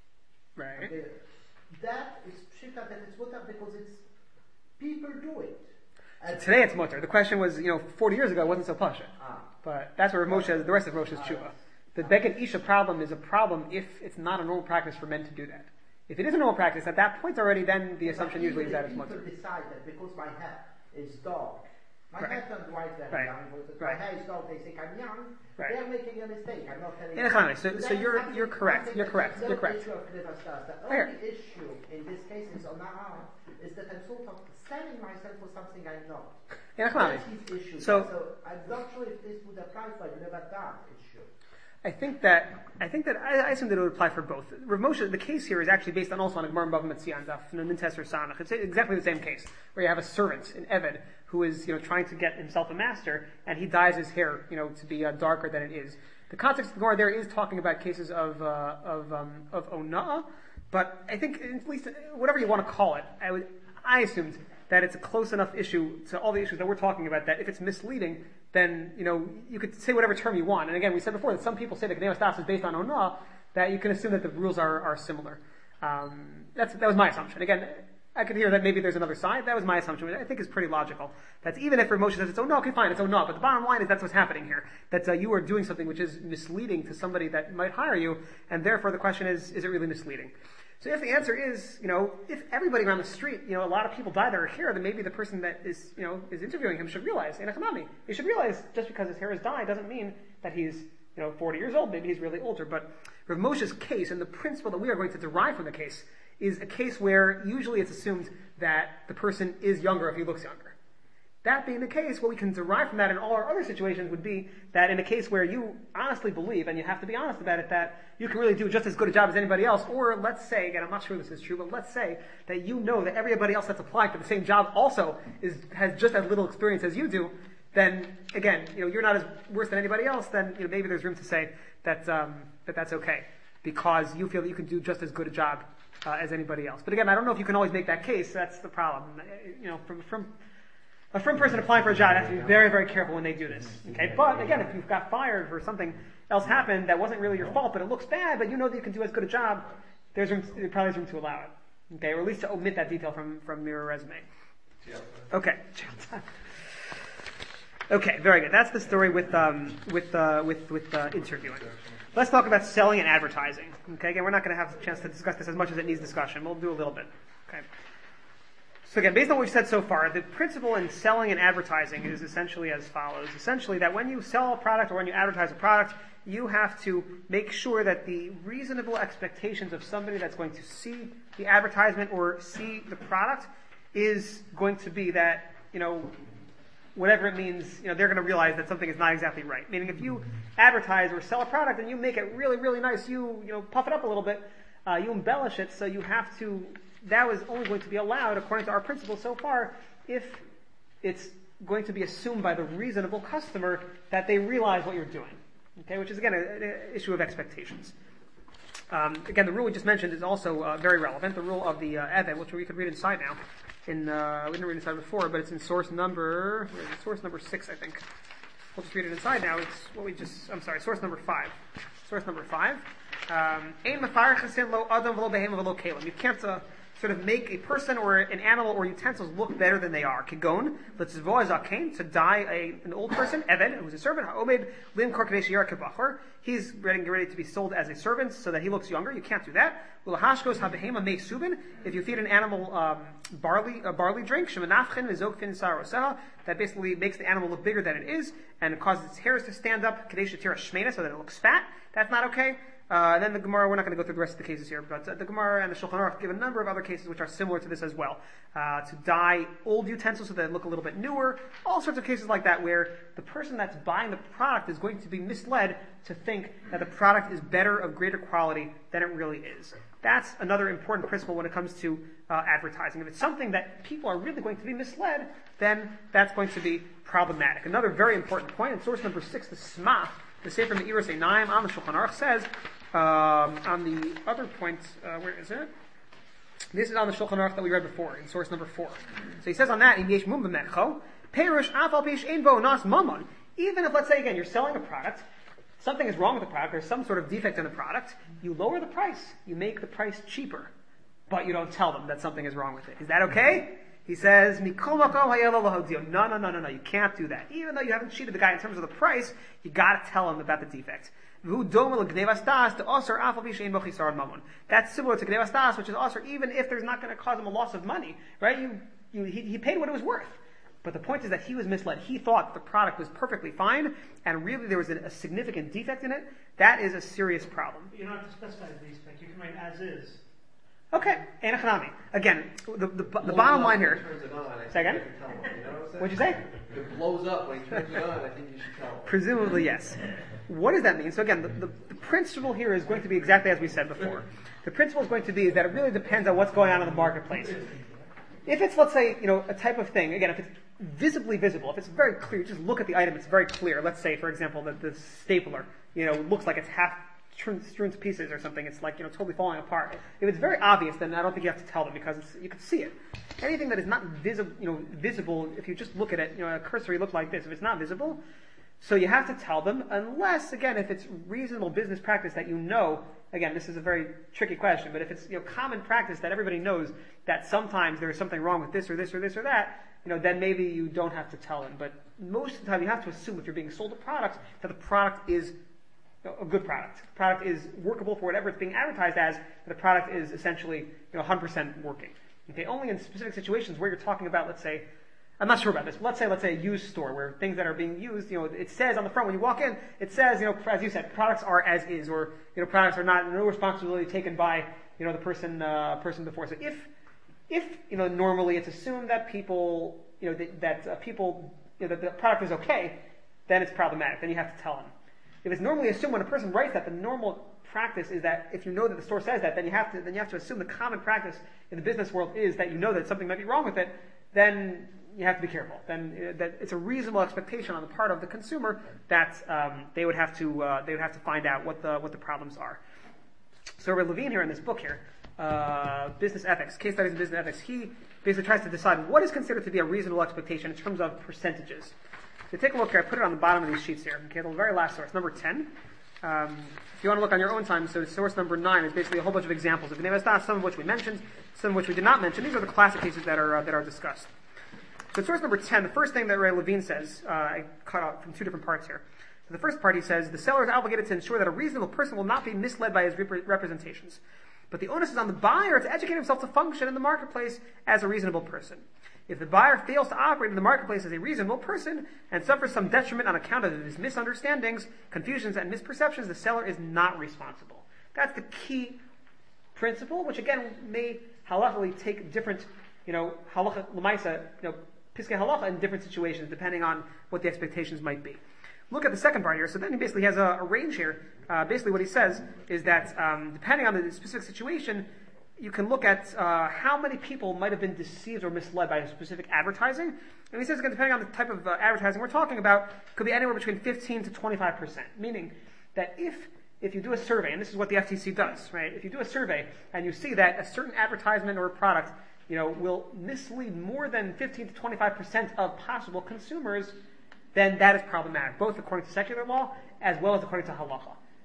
Right. Okay. That is shita that it's mutter because it's people do it. So today it's mutter. The question was, you know, forty years ago it wasn't so pasha. Ah. But that's where Moshe, the rest of Moshe's tshuva. The Beget Isha problem is a problem if it's not a normal practice for men to do that. If it is a normal practice, at that point already, then the assumption But usually is that it's people mutter. decide that because my hair is dark. My Right. hair turned white very Right. young. But Right. My hair is dark. They think I'm young. Right. They are making a mistake. I'm not telling In you. Echanami, so- so then you're- I think- you're correct. I think You're that correct. there's You're no correct. issue of Gnevas Das. The Fair. only issue in this case is on is that I'm sort of selling myself for something I'm not. In Echanami. That's his issue. So- so I'm not sure if this would apply for Gnevas Das issue. I think that I think that I, I assume that it would apply for both. Rav Moshe, the case here is actually based on also on a Gemara Bava Metzian, Daf Nintes or Sanach. It's exactly the same case where you have a servant, an Eved, who is you know trying to get himself a master, and he dyes his hair you know to be uh, darker than it is. The context of the Gemara there is talking about cases of uh, of um, of ona'ah, but I think at least whatever you want to call it, I would I assumed that it's a close enough issue to all the issues that we're talking about that if it's misleading, then, you know, you could say whatever term you want. And again, we said before that some people say that Gnevas Das is based on Onah, that you can assume that the rules are, are similar. Um, that's, that was my assumption. Again, I could hear that maybe there's another side. That was my assumption, which I think is pretty logical. That's even if Rav Moshe says it's Onah, okay, fine, it's Onah. But the bottom line is that's what's happening here. That uh, you are doing something which is misleading to somebody that might hire you, and therefore the question is, is it really misleading? So if the answer is, you know, if everybody around the street, you know, a lot of people dye their hair, then maybe the person that is, you know, is interviewing him should realize, in a Hanami, he should realize just because his hair is dyed doesn't mean that he's, you know, forty years old. Maybe he's really older. But Rav Moshe's case and the principle that we are going to derive from the case is a case where usually it's assumed that the person is younger if he looks younger. That being the case, what we can derive from that in all our other situations would be that in a case where you honestly believe, and you have to be honest about it, that you can really do just as good a job as anybody else, or let's say, again, I'm not sure this is true, but let's say that you know that everybody else that's applying for the same job also is has just as little experience as you do, then again, you know, you're not as worse than anybody else, then you know, maybe there's room to say that um, that that's okay, because you feel that you can do just as good a job uh, as anybody else. But again, I don't know if you can always make that case. That's the problem. You know, from from A frum person applying for a job has to be very, very careful when they do this. Okay, but again, if you've got fired or something else happened that wasn't really your fault, but it looks bad, but you know that you can do as good a job, there's room, there probably is room to allow it. Okay, or at least to omit that detail from from your resume. Okay, okay, very good. That's the story with um, with uh, with with uh, interviewing. Let's talk about selling and advertising. Okay, again, we're not going to have a chance to discuss this as much as it needs discussion. We'll do a little bit. Okay. So again, based on what we've said so far, the principle in selling and advertising is essentially as follows. Essentially, that when you sell a product or when you advertise a product, you have to make sure that the reasonable expectations of somebody that's going to see the advertisement or see the product is going to be that, you know, whatever it means, you know, they're going to realize that something is not exactly right. Meaning if you advertise or sell a product and you make it really, really nice, you, you know, puff it up a little bit, uh, you embellish it, so you have to, that was only going to be allowed, according to our principle so far, if it's going to be assumed by the reasonable customer that they realize what you're doing. Okay, which is again an issue of expectations. Um, again, the rule we just mentioned is also uh, very relevant. The rule of the uh, Eved, which we could read inside now. In uh, we didn't read inside before, but it's in source number where is it? Source number six, I think. We'll just read it inside now. It's what we just. I'm sorry, source number five. Source number five. Um, you can't uh, sort of make a person or an animal or utensils look better than they are. Kigon, let's zakein, to dye a, an old person, Eved, who's a servant, ha'omed, lim kor kadesh yar kebachar. He's ready, ready to be sold as a servant so that he looks younger. You can't do that. Ulahashkos habehema make subin. If you feed an animal um, barley a barley drink, shemanafchen v'zokfin saroseha, that basically makes the animal look bigger than it is and it causes its hairs to stand up, kadesh tira shmena, so that it looks fat. That's not okay. Uh, and then the Gemara, we're not going to go through the rest of the cases here, but uh, the Gemara and the Shulchan Aruch give a number of other cases which are similar to this as well. Uh, to dye old utensils so that they look a little bit newer, all sorts of cases like that where the person that's buying the product is going to be misled to think that the product is better, of greater quality than it really is. That's another important principle when it comes to uh, advertising. If it's something that people are really going to be misled, then that's going to be problematic. Another very important point, in source number six, the Smach, the Sefer Me'iras Einayim on the Shulchan Aruch says, um, on the other point, uh, where is it? This is on the Shulchan Aruch that we read before, in source number four. So he says on that, Im yesh mum b'mecho, perush afal pish ein bo nas mamon. Even if, let's say again, you're selling a product, something is wrong with the product, there's some sort of defect in the product, you lower the price, you make the price cheaper, but you don't tell them that something is wrong with it. Is that okay? He says, Mikol makom hayelo lahodio. No, no, no, no, no, you can't do that. Even though you haven't cheated the guy in terms of the price, you gotta tell him about the defect. That's similar to gnevas das, which is also even if there's not going to cause him a loss of money, right? You, you, he, he paid what it was worth. But the point is that he was misled. He thought the product was perfectly fine, and really there was a, a significant defect in it. That is a serious problem. You don't have to specify the defect. You can write as is. Okay, Enochanami. Again, the, the, the bottom line here. Turns it on, I Say again? think you can tell him, you know what I'm saying? What'd you say? If it blows up when he turns it on, I think you should tell him. Presumably, yes. What does that mean? So again, the, the, the principle here is going to be exactly as we said before. The principle is going to be is that it really depends on what's going on in the marketplace. If it's, let's say, you know, a type of thing, again, if it's visibly visible, if it's very clear, just look at the item, it's very clear. Let's say, for example, that the stapler, you know, looks like it's half strewn to pieces or something. It's like, you know, totally falling apart. If it's very obvious, then I don't think you have to tell them because it's, you can see it. Anything that is not visible, you know, visible, if you just look at it, you know, a cursory look like this, if it's not visible, so you have to tell them, unless, again, if it's reasonable business practice that you know, again, this is a very tricky question, but if it's, you know, common practice that everybody knows that sometimes there is something wrong with this or this or this or that, you know, then maybe you don't have to tell them. But most of the time you have to assume if you're being sold a product that the product is a good product. The product is workable for whatever it's being advertised as, but the product is essentially, you know, one hundred percent working. Okay, only in specific situations where you're talking about, let's say, I'm not sure about this, but let's say, let's say a used store where things that are being used, you know, it says on the front when you walk in, it says, you know, as you said, products are as is, or, you know, products are not, no responsibility taken by, you know, the person, uh, person before. So if, if, you know, normally it's assumed that people, you know, that, that uh, people, you know, that the product is okay, then it's problematic. Then you have to tell them. If it's normally assumed when a person writes that, the normal practice is that if you know that the store says that, then you have to, then you have to assume the common practice in the business world is that you know that something might be wrong with it, then you have to be careful. Then uh, that it's a reasonable expectation on the part of the consumer that um, they would have to uh, they would have to find out what the what the problems are. So Rabbi Levine here in this book here, uh, Business Ethics, Case Studies in Business Ethics, he basically tries to decide what is considered to be a reasonable expectation in terms of percentages. So take a look here. I put it on the bottom of these sheets here. Okay, the very last source, number ten. Um, if you want to look on your own time, so source number nine is basically a whole bunch of examples of gnevas das, some of which we mentioned, some of which we did not mention. These are the classic cases that are uh, that are discussed. So source number ten, the first thing that Ray Levine says, uh, I cut out from two different parts here. So the first part he says, the seller is obligated to ensure that a reasonable person will not be misled by his rep- representations. But the onus is on the buyer to educate himself to function in the marketplace as a reasonable person. If the buyer fails to operate in the marketplace as a reasonable person and suffers some detriment on account of his misunderstandings, confusions, and misperceptions, the seller is not responsible. That's the key principle, which again may halachically take different, you know, halacha l'maisa, you know, piskei halacha in different situations depending on what the expectations might be. Look at the second part here. So then he basically has a, a range here. Uh, basically what he says is that um, depending on the specific situation, you can look at uh, how many people might have been deceived or misled by a specific advertising. And he says, again, depending on the type of uh, advertising we're talking about, it could be anywhere between fifteen to twenty-five percent. Meaning that if if you do a survey, and this is what the F T C does, right? If you do a survey and you see that a certain advertisement or a product, you know, will mislead more than fifteen to twenty-five percent of possible consumers, then that is problematic, both according to secular law as well as according to halacha.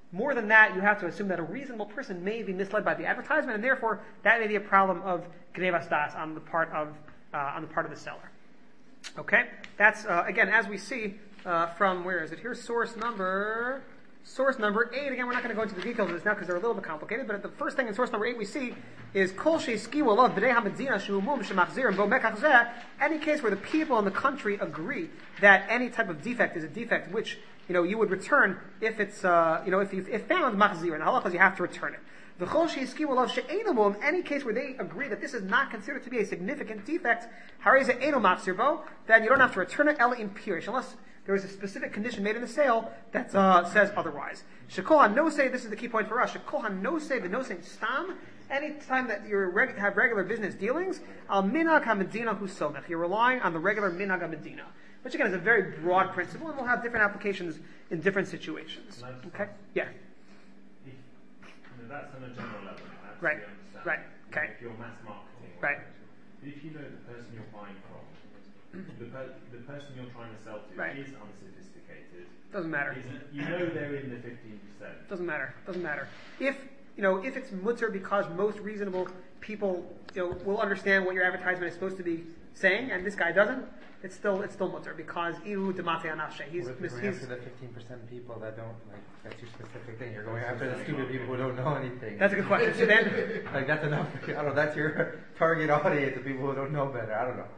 More than that, you have to assume that a reasonable person may be misled by the advertisement, and therefore that may be a problem of gnevas das on the part of uh, on the part of the seller. Okay, that's uh, again as we see uh, from where is it here? Source number source number eight. Again, we're not going to go into the details of this now because they're a little bit complicated. But the first thing in source number eight we see is kol sheskiu alav b'nei hamedina she'umum shemachzirim bo mekach zeh. Any case where the people in the country agree that any type of defect is a defect which you know you would return if it's uh, you know if you if found machzir, and halachas you have to return it. The chol sheskiu alav she'enamum. Any case where they agree that this is not considered to be a significant defect, harei eno machzir bo, then you don't have to return it ela in pirish unless there is a specific condition made in the sale that uh, says otherwise. Shekol hanose, this is the key point for us. Shekol hanose v'nose stam. Any time that you reg- have regular business dealings, al minhag hamedina hu somech. You're relying on the regular minhag hamedina, which again is a very broad principle, and will have different applications in different situations. Okay? Yeah. If, you know, that's on a general level. I Right. understand. Right. Okay. If you're mass marketing, or Right. whatever. If you know the person you're buying from, the, per- the person you're trying to sell to Right. is unsophisticated. Doesn't matter. Is, you know they're in the fifteen percent. Doesn't matter. Doesn't matter. If you know if it's mutter because most reasonable people you know will understand what your advertisement is supposed to be saying, and this guy doesn't, it's still it's still mutter because iu demate anashe. He's What if you're mis- going he's after the fifteen percent people that don't, like, that's your specific thing. You're going after the stupid people who don't know anything. that's a good question. So then, Like, that's enough. I don't know, that's your target audience of people who don't know better. I don't know.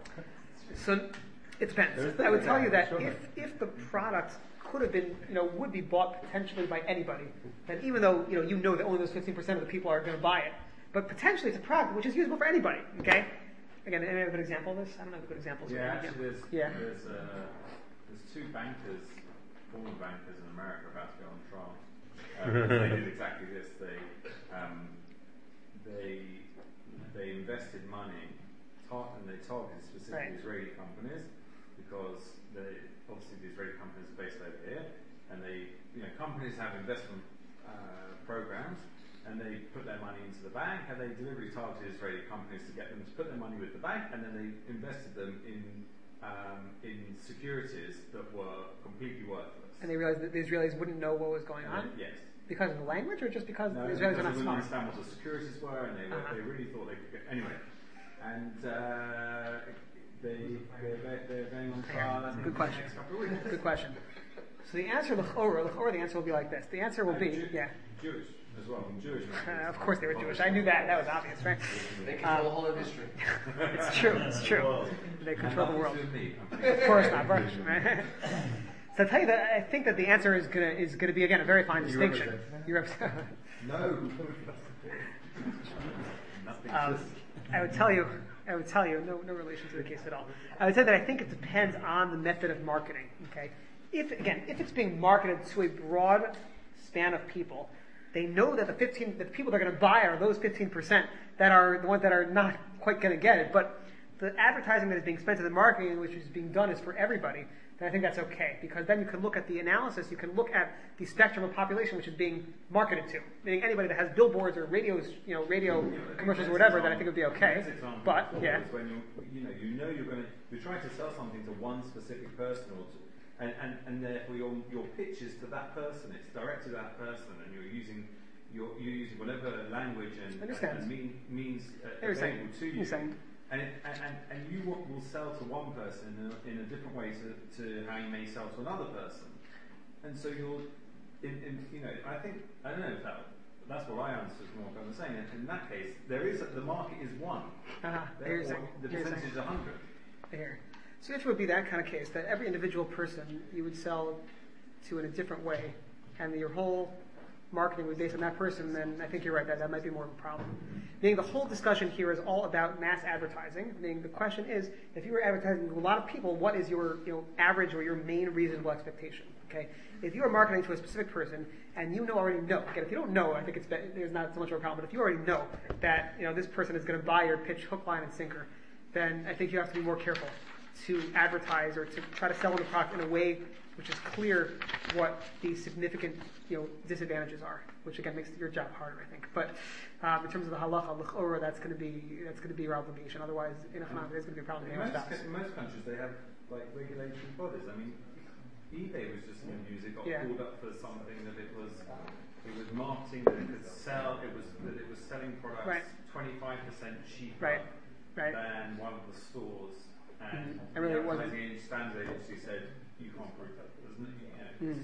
so it depends. There's I would that, tell yeah, you that sure. if if the product could have been you know would be bought potentially by anybody, then even though you know you know that only those fifteen percent of the people are going to buy it, but potentially it's a product which is usable for anybody. Okay. Again, any other good example of this? I don't have good examples. Yeah, of actually, there's Yeah. there's uh, there's two bankers, former bankers in America, about to go on trial. Um, they did exactly this. They um, they they invested money, tar- and they targeted specifically Right. Israeli companies because they obviously the Israeli companies are based over here, and they you know companies have investment uh, programs. And they put their money into the bank, and they deliberately targeted Israeli companies to get them to put their money with the bank, and then they invested them in um, in securities that were completely worthless. And they realized that the Israelis wouldn't know what was going on? Yes. Because of the language, or just because No, the because Israelis they are not wouldn't smart? understand what the securities were, and they, were, Uh-huh. they really thought they could get... Anyway, and uh, they, they're, they're going on trial. I think, Good in the question. next couple of weeks. Good question. So the answer, l'chora, l'chora, the answer will be like this. The answer will And be, Jew- yeah. Jewish as well. Jewish. Uh, of course they were Jewish. I knew that. That was obvious, right? They control Um, the whole industry. It's true. It's true. They control the world. Nothing to do with me. Of course not, right? Right? So I tell you that I think that the answer is gonna is gonna be again a very fine You distinction. represent You represent. No. Nothing. Um, I would tell you, I would tell you, no, no relation to the case at all. I would say that I think it depends on the method of marketing. Okay, if again, if it's being marketed to a broad span of people, they know that the fifteen, that the people they're going to buy are those fifteen percent that are the ones that are not quite going to get it. But the advertising that is being spent to the marketing, which is being done, is for everybody. Then I think that's okay, because then you can look at the analysis, you can look at the spectrum of population which is being marketed to, meaning anybody that has billboards or radios, you know, radio commercials or whatever, then I think it would be okay. But yeah, Is when you you know you know you're going to you're trying to sell something to one specific person or to, and, and and therefore your your pitch is to that person. It's directed to that person, and you're using you're, you're using whatever language and, and, and mean, means uh, You're available saying. to you. You're saying. And, it, and, and, and you will, will sell to one person in a, in a different way to, to how you may sell to another person. And so you're, in, in, you know, I think, I don't know if that, that's what I understood from what I was saying. In, in that case, there is, a, the market is one. Uh-huh. Here's Therefore, a- the here's a- percentage is one hundred. Here. So if it would be that kind of case, that every individual person you would sell to in a different way, and your whole marketing would be based on that person, then I think you're right, that that might be more of a problem. Meaning the whole discussion here is all about mass advertising. Meaning the question is, if you were advertising to a lot of people, what is your you know average or your main reasonable expectation? Okay, if you are marketing to a specific person and you know already know, again, if you don't know, I think it's there's not so much of a problem. But if you already know that you know this person is going to buy your pitch hook, line, and sinker, then I think you have to be more careful to advertise or to try to sell the product in a way which is clear what the significant you know disadvantages are, which again makes your job harder, I think. But um, in terms of the halacha, l'chora, that's going to be that's going to be your obligation. Otherwise, in a there's going to be a problem. In most, in most countries, they have like regulatory bodies. I mean, eBay was just in the news. It got Yeah. pulled up for something that it was It was marketing that it could sell. It was that it was selling products Right. twenty-five percent cheaper Right. Right. than one of the stores, and Mhm. It really the wasn't. advertising standards agency said you can't prove that. Doesn't it? You know, Mm.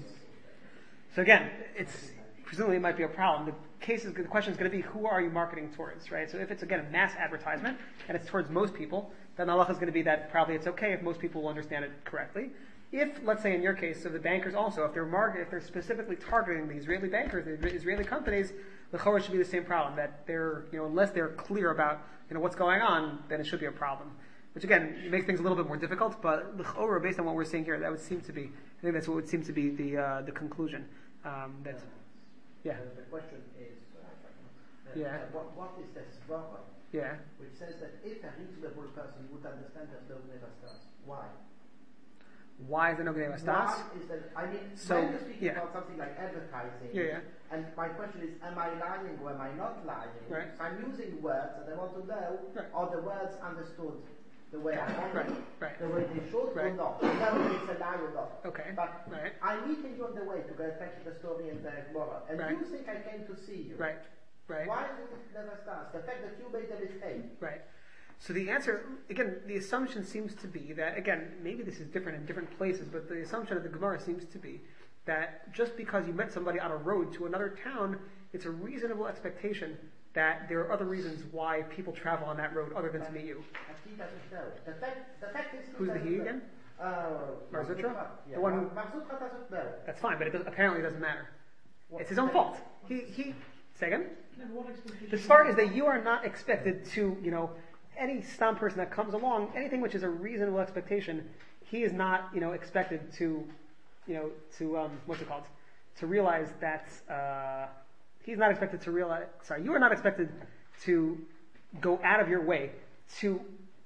So again, it's presumably it might be a problem. The case is the question is going to be who are you marketing towards, right? So if it's again a mass advertisement and it's towards most people, then the halacha is going to be that probably it's okay if most people will understand it correctly. If, let's say in your case, so the bankers also, if they're market, if they're specifically targeting the Israeli bankers, the Israeli companies, the chorah should be the same problem. That they're, you know, unless they're clear about, you know, what's going on, then it should be a problem. Which again, makes things a little bit more difficult. But the chorah, based on what we're seeing here, that would seem to be, I think that's what would seem to be the uh, the conclusion. Um, that, yeah. Uh, the question is, uh, uh, Yeah. uh, what, what is the svara? Yeah. Which says that if a reasonable person would understand that no nevastas. Why? Why is there no gneva stas? Why is that? I mean, So, when you're speaking yeah. about something like advertising, Yeah, yeah. and my question is, am I lying or am I not lying? Right. So I'm using words, and I want to know, Right. are the words understood the way I want Right, them, right. the way they should, Right. or not? Whether it's a lie or not. Okay, But right. I'm meeting you on the way to go back to the story in the Gemara, and Right. you think I came to see you. Right, right. Why would it never start? The fact that you made a mistake. Right. So the answer, again, the assumption seems to be that, again, maybe this is different in different places, but the assumption of the Gemara seems to be that just because you met somebody on a road to another town, it's a reasonable expectation that there are other reasons why people travel on that road other than to meet you. And he doesn't know. The fact, the fact is he Who's the doesn't he know. again? Uh, Mar Zutra? Yeah. The one who- Mar Zutra doesn't know. That's fine, but it does, apparently it doesn't matter. What- It's his own fault. He, he, say again? No, but what expectation? The start is that you are not expected to, you know, any stam person that comes along, anything which is a reasonable expectation, he is not, you know, expected to, you know, to, um, what's it called? To realize that, uh, he's not expected to realize, sorry, you are not expected to go out of your way to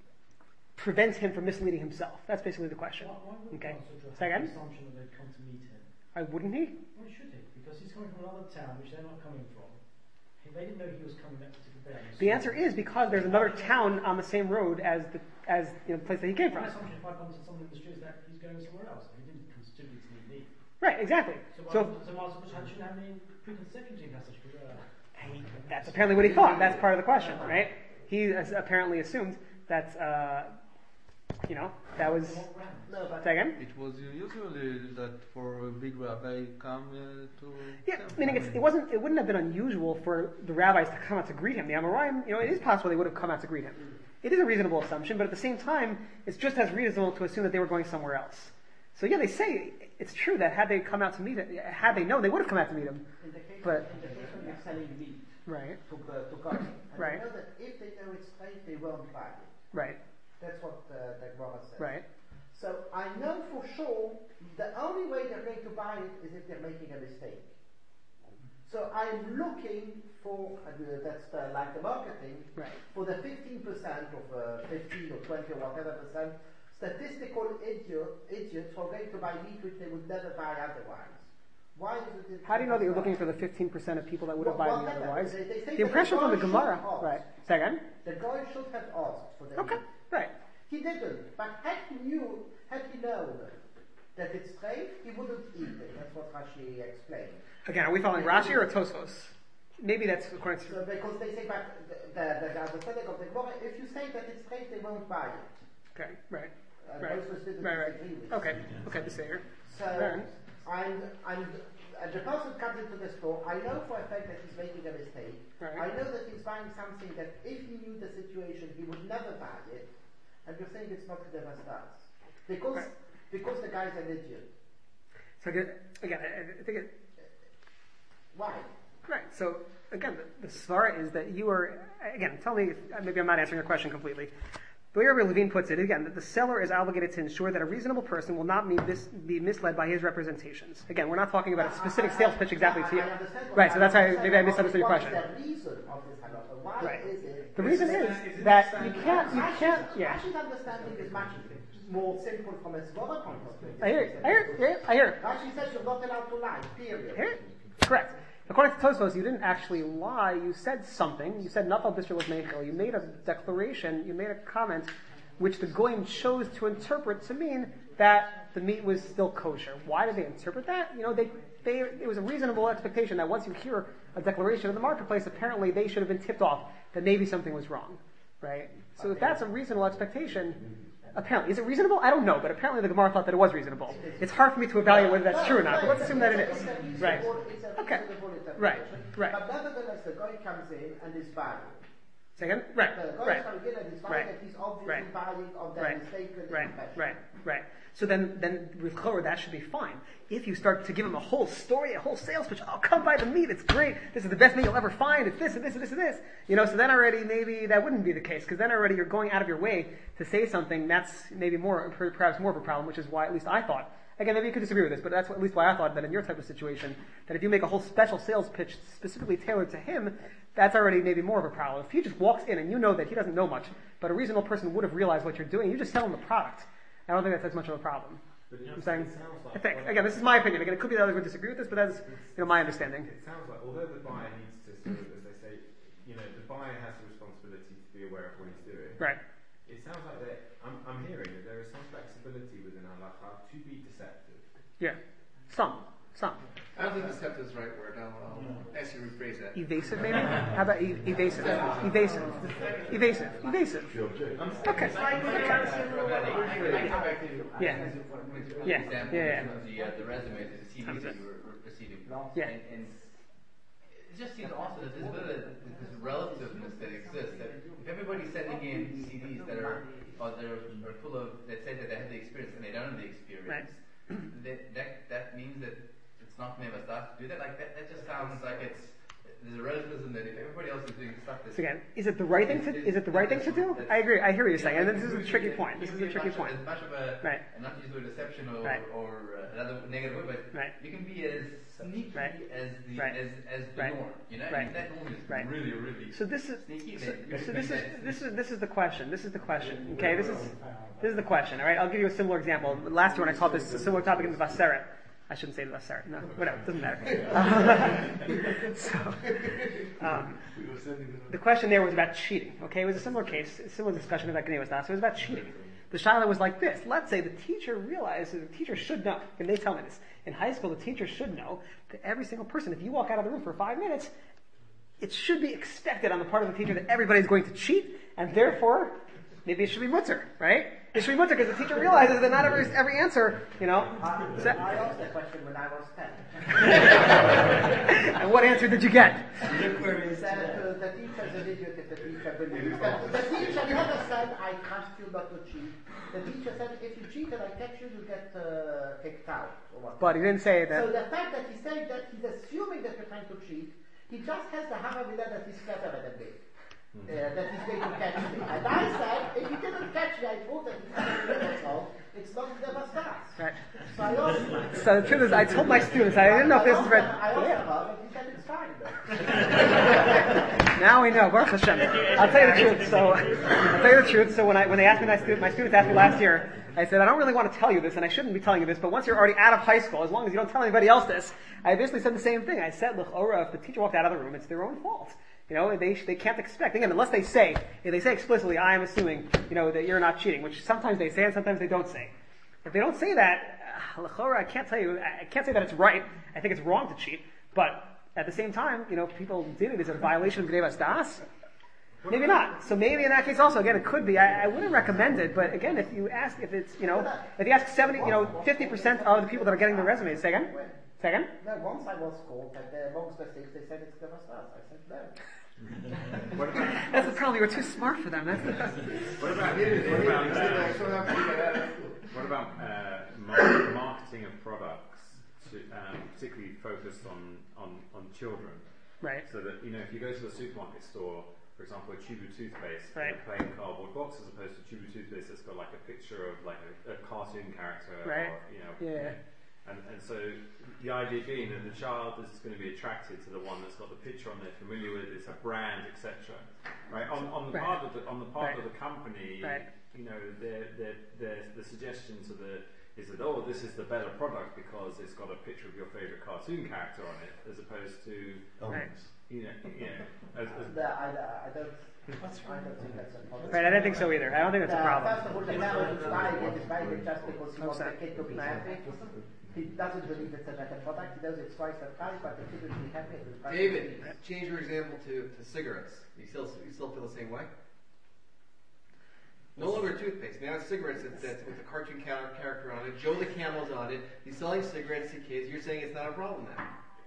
prevent him from misleading himself. That's basically the question. Why, why would Okay. Mar Zutra Say have again? the assumption that they'd come to meet him? Why wouldn't he? Why should he? Because he's coming from another town which they're not coming from. If they didn't know he was coming that particular day. The answer is because there's another town on the same road as the, as, you know, the place that he came from. My assumption, if I come to someone in the street, is that he's going somewhere else. He didn't come specifically to meet me. Right, exactly. So, So, so, so Mar Zutra shouldn't have any preconceptions in that such uh, he- that's apparently what he thought. That's part of the question, right? He has apparently assumed that, uh, you know, that was. No, but Say again? It was usually that for a big rabbi come uh, to. Yeah, meaning it's, it wasn't. It wouldn't have been unusual for the rabbis to come out to greet him. The Amoraim, you know, it is possible they would have come out to greet him. It is a reasonable assumption, but at the same time, it's just as reasonable to assume that they were going somewhere else. So yeah, they say it's true that had they come out to meet him, had they known, they would have come out to meet him. in the case, But- in the case when you're selling meat Right, to, uh, to God, and Right. you know that if they know it's straight, they won't buy it. right, That's what uh, the Gemara says. right, So I know for sure the only way they're going to buy it is if they're making a mistake. So I'm looking for, uh, that's uh, like the marketing, right. for the fifteen percent of uh, fifteen or twenty or whatever percent statistical idiot, idiots who are going to buy meat which they would never buy otherwise. Why is it? How do you know that you're looking for the fifteen percent of people that would have Well, bought it whatever. otherwise? They- they say The that impression the from the guy should Gemara, ask. right? Say again? The guy should have asked for the Okay, meat. right. He didn't. But had he knew, had he known that it's straight, he wouldn't eat it. That's what Rashi explained. Again, are we following Rashi or Tosfos? Maybe that's according to. So because they say, but the, the, the, the understanding of the Gemara, if you say that it's straight, they won't buy it. Okay, right, Uh, right, Tosfos didn't right, right. disagree with Okay, it. okay, the Seir. So, Right. I'm, I'm, uh, the person comes into the store, I know for a fact that he's making a mistake. Right. I know that he's buying something that if he knew the situation, he would never buy it. And you're saying it's not Kedeva Stars. Because, Right. because the guy's an idiot. So again, again, I I think it. Why? Right. So again, the, the svara is that you are again. Tell me if maybe I'm not answering your question completely. The way Rabbi Levine puts it, again, that the seller is obligated to ensure that a reasonable person will not be, mis- be misled by his representations. Again, we're not talking about a specific sales pitch exactly to you. I understand what- Right. So that's how understand maybe I what- misunderstood your what question. is the reason of this halacha? Why Right. is it? The reason Is is it- is it that standard you can't. You Rashi's- can't. Yeah. Rashi's understanding is much more simple from a svara point of view. I hear. it, I hear. it, I hear. it, I hear. it. Rashi says you're not allowed to lie. Period. Here? Correct. According to Tosfos, you didn't actually lie. You said something. You said Nafal Bishra was Meichel. You made a declaration. You made a comment, which the Goyim chose to interpret to mean that the meat was still kosher. Why did they interpret that? You know, they, they, it was a reasonable expectation that once you hear a declaration in the marketplace, apparently they should have been tipped off that maybe something was wrong, right? So if that's a reasonable expectation, apparently, is it reasonable? I don't know, but apparently the Gemara thought that it was reasonable. It's hard for me to evaluate whether that's true or not, but let's assume that it is. Right. Okay. Right. Right. But nevertheless, the guy comes in and is buying. Second? Right. The guy Right. comes in and is buying, Right. and he's obviously Right. buying on their Right. mistaken Right. impression. Right. Right. So then, then with Chor, that should be fine. If you start to give him a whole story, a whole sales pitch, oh, come buy the meat, it's great, this is the best meat you'll ever find, it's this and this and this and this, you know, so then already maybe that wouldn't be the case, because then already you're going out of your way to say something that's maybe more, perhaps more of a problem, which is why at least I thought, again, maybe you could disagree with this, but that's at least why I thought that in your type of situation, that if you make a whole special sales pitch specifically tailored to him, that's already maybe more of a problem. If he just walks in and you know that he doesn't know much, but a reasonable person would have realized what you're doing, you just sell him the product. I don't think that's as much of a problem. But You know it, what I'm saying? it sounds like I think, well, again, this is my opinion. Again, it could be that others would disagree with this, but that's you know my understanding. It sounds like, although the buyer needs to sort of, as they say, you know, the buyer has the responsibility to be aware of what he's doing. Right. It sounds like that. I'm, I'm hearing that there is some flexibility within halacha to be deceptive. Yeah. Some. Some. I don't think deceptive is the right word. I'll, I'll ask you to rephrase that. Evasive, maybe? How about e- evasive? Evasive. Evasive. Evasive. Okay. Yeah. Yeah. Yeah. Example, Yeah. The, uh, the resume, the C Ds that you were were receiving. Yeah. And, and it just seems also that there's a bit of this relativeness that exists. That if everybody's sending in C Ds that are, or that are, are full of, that say that they have the experience and they don't have the experience, Right. that, that that means that it's not Kneva Stas to do that. Like that, that just sounds like it's there's a relativism that if everybody else is doing stuff that's So again, is it the right thing to is it the right thing to do? I agree. I hear what you're saying, and this is a tricky point. This is a tricky point. As much of a, Right. and not to use the word deception or, Right. or uh, another negative word, but Right. you can be as sneaky Right. as the Right. as as the Right. norm. You know, Right. if that norm is Right. really really So this is sneaky. so, then so you this is make that- this is this is the question. This is the question. Okay, this is this is the question. All right, I'll give you a similar example. Last year when I taught this a similar topic in the Vaseret, I shouldn't say the Vaseret. No, whatever, it doesn't matter. so, um, the question there was about cheating. Okay, it was a similar case, a similar discussion about Gnei Vasdas. It was about cheating. The shaila was like this. Let's say the teacher realizes, the teacher should know, and they tell me this. In high school, the teacher should know that every single person, if you walk out of the room for five minutes, it should be expected on the part of the teacher that everybody's going to cheat, and therefore, maybe it should be mutter, right? It should be mutter because the teacher realizes that not every every answer, you know. I, So, I asked that question when I was ten. and what answer did you get? He said, uh, the teacher's an idiot if the teacher believes. The, the teacher never said, I trust you not to cheat. The teacher said, if you cheat and I catch you, you get uh, kicked out. Or what. But he didn't say that. So the fact that he's saying that he's assuming that you're trying to cheat, he just has the Hamavidah that he's cleverer than me. Uh, that he's going to catch me. And I said, if he didn't catch me, I told him he's not going to know. It's not Kneva Stas. Right. So I asked So the truth is, I told my students, I didn't know if this is right. I asked Yeah. about it, he said it's fine. Now we know. Baruch Hashem. I'll tell you the truth. So I'll tell you the truth. So when I when they asked me, my, student, my students asked me last year, I said I don't really want to tell you this, and I shouldn't be telling you this. But once you're already out of high school, as long as you don't tell anybody else this, I basically said the same thing. I said, l'chora, if the teacher walked out of the room, it's their own fault. You know, they they can't expect again unless they say if they say explicitly, I am assuming you know that you're not cheating, which sometimes they say and sometimes they don't say. If they don't say that, uh, l'chora, I can't tell you. I can't say that it's right. I think it's wrong to cheat, but at the same time, you know, if people did it, is it a violation of Gnei Vasdas? Maybe not. So maybe in that case also, again, it could be. I, I wouldn't recommend it, but again, if you ask, if it's, you know, if you ask seventy, you know, fifty percent of the people that are getting the resumes, say again? Say again? No, once I was called, and uh, amongst the six, they said it's Kneva Stas. I said no. What about, That's the problem. You were too smart for them. That's the what about, what about, uh, what about uh, mar- marketing of products, to, um, particularly focused on, on, on children? Right. So that, you know, if you go to a supermarket store, for example, a Chubu toothpaste Right. in a plain cardboard box, as opposed to Chubu toothpaste that's got like a picture of like a, a cartoon character, Right. or you know, Yeah. and and so the idea being that the child is going to be attracted to the one that's got the picture on there, familiar with, it's a brand, et cetera. Right. On on the Right. part of the on the part Right. of the company, Right. you know, their their their the suggestion to the is that, oh, this is the better product because it's got a picture of your favourite cartoon character on it, as opposed to, Right. you know, you know as, as No, I, I don't. What's I don't think that's a problem. Right, I don't think so either. I don't think that's a Uh, problem. First of all, the parent is buying it is buying it just because he wants the Upset. kid to be happy. He doesn't believe it's a better product. He knows it's twice the price, but the kid will be happy. with the price. David, change your example to, to cigarettes. You still you still feel the same way? No longer toothpaste. Now it's cigarettes that's, that's with the cartoon ca- character on it. Joe the Camel's on it. He's selling cigarettes to kids. You're saying it's not a problem now.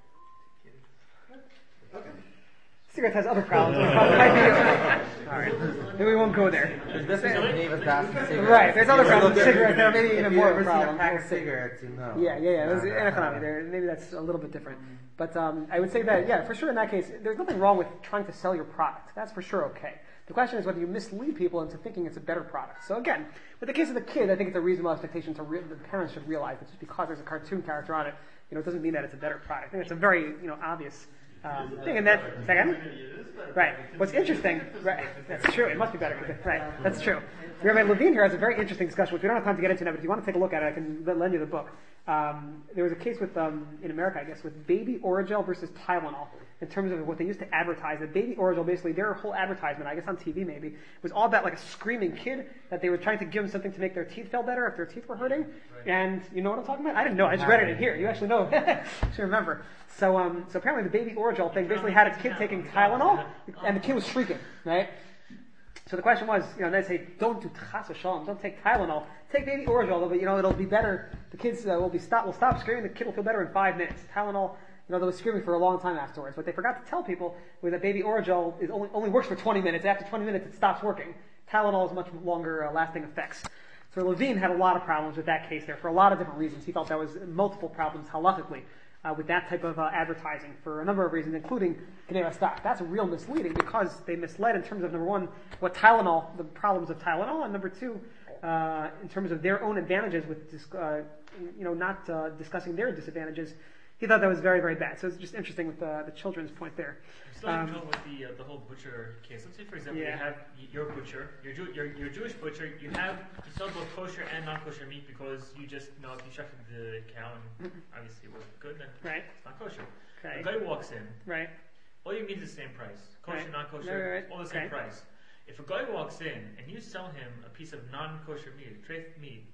Okay. Cigarettes has other problems. Alright, maybe we won't go there. There's definitely Geneva Das and cigarettes. Right, there's other If you problems with look at- cigarettes that are maybe if even you more ever of a seen problem. a pack of cigarettes, you know. Yeah, yeah, yeah. There's No, no, an economy no. there. Maybe that's a little bit different. But um, I would say that, yeah, for sure in that case, there's nothing wrong with trying to sell your product. That's for sure okay. The question is whether you mislead people into thinking it's a better product. So again, with the case of the kid, I think it's a reasonable expectation to re- the parents should realize that just because there's a cartoon character on it, you know, it doesn't mean that it's a better product. I think it's a very, you know, obvious um, thing. And that, second, right. What's interesting, right? That's true. It must be better. Right. That's true. Rabbi Levine here has a very interesting discussion, which we don't have time to get into now. But if you want to take a look at it, I can lend you the book. Um, there was a case with um, in America, I guess, with Baby Orajel versus Tylenol. In terms of what they used to advertise, the Baby Orajel, basically their whole advertisement, I guess on T V maybe, was all about like a screaming kid that they were trying to give them something to make their teeth feel better if their teeth were hurting. Right. And you know what I'm talking about? I didn't know. I just read it in here. You actually know. I should remember. So, um, so apparently the Baby Orajel thing basically had a kid taking Tylenol, and the kid was shrieking, right? So the question was, you know, they say, don't do chas v'shalom, don't take Tylenol, take Baby Orajel, but you know, it'll be better. The kids uh, will be stop, will stop screaming. The kid will feel better in five minutes. Tylenol, you know, they were screaming for a long time afterwards. What they forgot to tell people was that Baby Orajel is only only works for twenty minutes. After twenty minutes, it stops working. Tylenol has much longer uh, lasting effects. So Levine had a lot of problems with that case there for a lot of different reasons. He felt there was multiple problems halachically uh, with that type of uh, advertising for a number of reasons, including Gneva stock. That's real misleading because they misled in terms of, number one, what Tylenol, the problems of Tylenol, and number two, uh, in terms of their own advantages with, dis- uh, you know, not uh, discussing their disadvantages. He thought that was very, very bad. So it's just interesting with the, the children's point there. I'm still um, with the uh, the whole butcher case. Let's say, for example, yeah. you have your butcher, your Jew, your your Jewish butcher. You have you sell both kosher and non-kosher meat because you just know if you shechted the cow and obviously it wasn't good, then right. it's not kosher. Okay. A guy walks in, right? All you need is the same price. Kosher, right. non-kosher, right, right. all the same okay. price. If a guy walks in and you sell him a piece of non-kosher meat, a treif meat,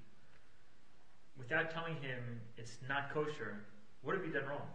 without telling him it's not kosher, what have you done wrong?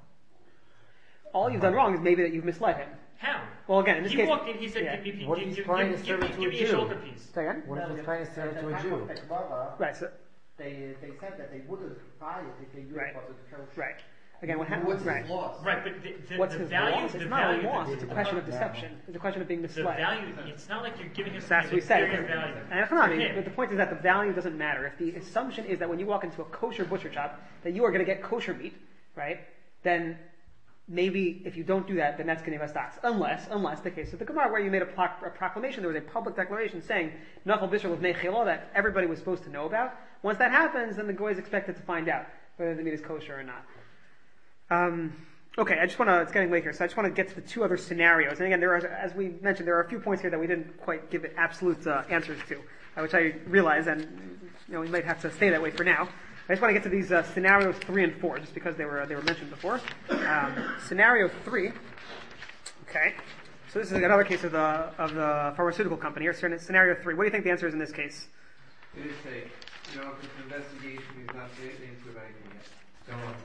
All you've done wrong is maybe that you've misled him. How? Well, again, in this he case, walked in. He said, yeah. "Give me, what give, he's give, trying give, to give, serve me, it to give a me a Jew. shoulder piece." Say again? What if he's trying to sell it to a Jew? Right. So they they said that they wouldn't buy it if they knew right. it wasn't kosher. Right. Again, what happens? What's right. his loss? Right, but the, the, What's the his value, loss? the It's not value, a loss. the, It's a question of deception. It's a question of being the misled. value. It's not like you're giving him That's what we said. inferior value. And that's not it. But the point is that the value doesn't matter. If the assumption is that when you walk into a kosher butcher shop that you are going to get kosher meat, right? Then maybe if you don't do that, then that's Gneva stocks. Unless, unless the case of the Gemara where you made a, pro- a proclamation, there was a public declaration saying Nachal Bishra of Nechila that everybody was supposed to know about. Once that happens, then the goy is expected to find out whether the meat is kosher or not. Um, okay, I just want to. It's getting late here, so I just want to get to the two other scenarios. And again, there are, as we mentioned, there are a few points here that we didn't quite give absolute uh, answers to, uh, which I realize, and you know, we might have to stay that way for now. I just want to get to these uh, scenarios three and four, just because they were they were mentioned before. Um, scenario three. Okay, so this is another case of the of the pharmaceutical company here. Scenario three. What do you think the answer is in this case? It is safe. You know, if it's an investigation, he's not saying anything about anything yet. Don't worry.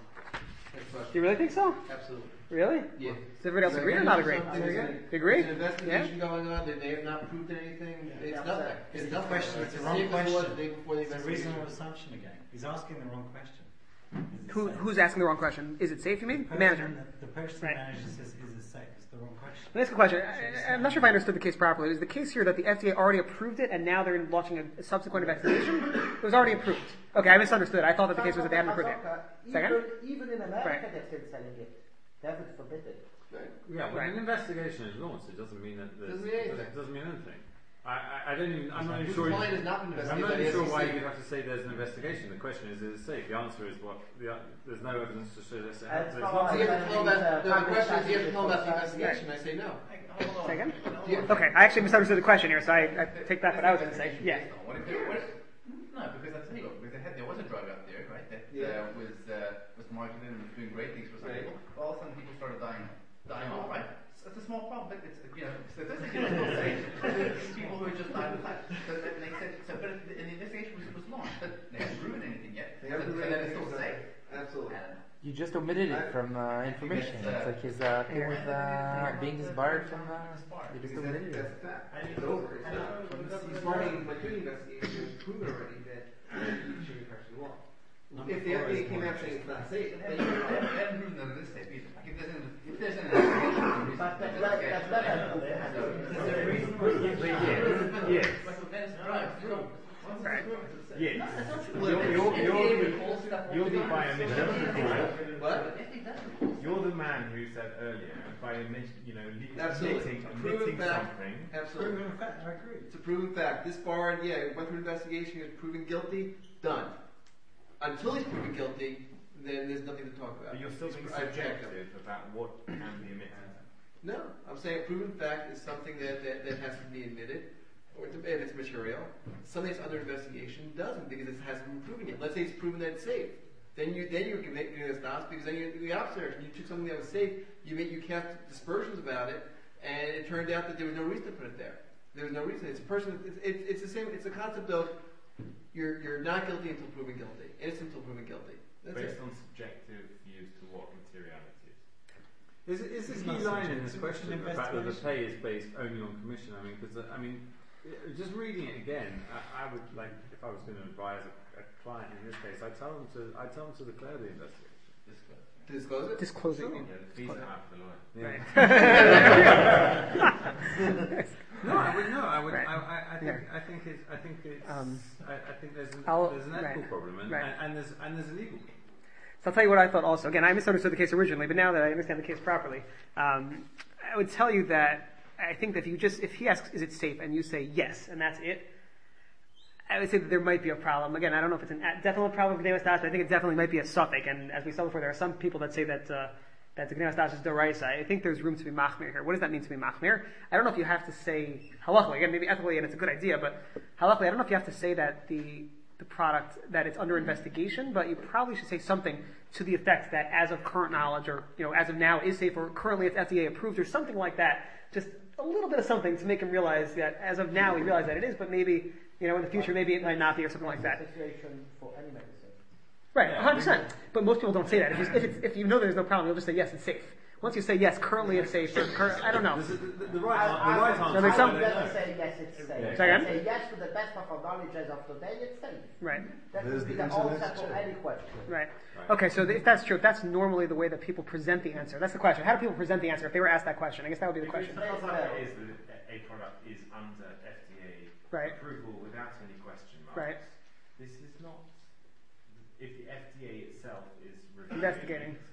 Do you really think so? Absolutely. Really? Yeah. Does everybody else agree or not agree? You agree? There's an investigation yeah? going on. They, they have not proved anything. Yeah, it's yeah, nothing. It's, It's the nothing. question. It's the the wrong same as it was question. the day before the It's a investigation. reasonable assumption again. He's asking the wrong question. Who, who's asking the wrong question? Is it safe, you mean? The The manager. That, the person right. manager says, is it safe? It's the wrong question. Let me ask a question. I, I'm not sure if I understood the case properly. Is the case here that the F D A already approved it and now they're launching a, a subsequent investigation? It was already approved. Okay, I misunderstood. I thought that the case was that they hadn't approved it. Second? Even, even in America, right. they're still selling it. They haven't forbidden it. Yeah, when right. an investigation is launched, it doesn't mean that there's, Doesn't mean anything. it doesn't mean anything. I, I, I don't even. I'm not even His sure. client has not been I'm investigated not by the even sure S E C. why you would have to say there's an investigation. The question is, is it safe? The answer is what? The, there's no evidence to show this. As There's far not. Do you have to tell about, Uh, no, the question is, do you have to tell about the public investigation? I say no. Second? Yeah. Okay, I actually misunderstood the question here, so I, I take back what I was going to say. Yeah. What if there, what if, no, because I tell you, because they had, there was a drug out there, right, that uh, Yeah. was uh, was marketed and was doing great things for some people. All of a sudden, people started dying, dying off, right? It's, it's a small problem, but it's, you know, statistically it's still safe. These people who are just not cut. So they, they said, so, but it, the investigation was, was launched, but they haven't proven anything yet. They so, haven't so proven then it's anything, still so- safe. Absolutely. And You just omitted it from uh, information. It's like his uh, thing with uh, being disbarred from. Uh, you just Because omitted that's, it. that's a fact. It's over. It's done. He's already, by doing the investigation, it's proven already that you shouldn't touch the law. Number If the four F D A is came more out saying it's not safe, they then haven't you they haven't proven that it is safe either. Like if there's an, if there's an investigation, But that's not, that's not a is there a reason for it? Yes. Like with Venice drugs, you know, once Right. it's proven, it's safe. Yes. No, that's not true. You're- you're- F D A you're- recalls stuff all You're the the time. by omission. What? F D A does recall stuff. You're the man who said earlier by omission, you know, le- Absolutely. omitting, Proven omitting fact. something. Absolutely. Proven fact, I agree. It's a proven fact. This bar, yeah, went through an investigation, he was proven guilty, done. Until he's proven guilty, then there's nothing to talk about. But you're still It's being pr- subjective about what can be omitted. No, I'm saying a proven fact is something that, that, that has to be admitted, or to, if it's material. Something that's under investigation doesn't, because it hasn't been proven yet. Let's say it's proven that it's safe. Then you then you're convicted of stops, because then you're the opposite direction. You took something that was safe, you made you cast dispersions about it, and it turned out that there was no reason to put it there. There was no reason. It's a person. It's, it's, it's the same. It's a concept of you're you're not guilty until proven guilty, innocent until proven guilty. That's Based it. on subjective views to what materiality is. Is, is this It's key not line in this subjective, question it's an the fact that the pay investigation. is based only on commission? I mean, because I mean, uh, just reading it again, I, I would like if I was going to advise a, a client in this case, I tell them to I tell them to declare the investigation. To disclose it. Disclosing. Yeah, the fees are out for the lawyer. Right. No, I would no. I would. Right. I, I, I think. Yeah. I think it's. I think it's. Um, I, I think there's an, I'll- there's an ethical right. problem, and, Right. and, and there's and there's a legal problem. So I'll tell you what I thought also. Again, I misunderstood the case originally, but now that I understand the case properly, um, I would tell you that I think that if you just, if he asks, is it safe, and you say yes, and that's it, I would say that there might be a problem. Again, I don't know if it's a definite problem with Gneivas Das, but I think it definitely might be a suffix. And as we saw before, there are some people that say that uh, that the Gneivas Das is deraisa. I think there's room to be machmir here. What does that mean to be machmir? I don't know if you have to say halachically. Again, maybe ethically, and it's a good idea, but halachically, I don't know if you have to say that the the product that it's under investigation, but you probably should say something to the effect that as of current knowledge, or you know, as of now is safe, or currently it's F D A approved, or something like that. Just a little bit of something to make him realize that as of now we realize that it is, but maybe you know in the future maybe it might not be, or something like that. Situation for any medicine. Right, one hundred percent. But most people don't say that. If you, if, it's, if you know there's no problem, you'll just say yes, it's safe. Once you say yes, currently it's safe, or cur- I don't know. The, the, the right, I, the right I, answer. No, there's I some- would never say yes, it's safe. Yeah. Say again? Say yes to the best of our knowledge as of today, it's safe. Right, That There's would be the the internet answer for check. any question. right. Right. Okay, so if that's true, if that's normally the way that people present the answer, that's the question. How do people present the answer if they were asked that question? I guess that would be the Because question. the philosophy is that a product is under F D A Right. approval without any question marks. Right. This is not. If the F D A itself is reviewing Investigating. it,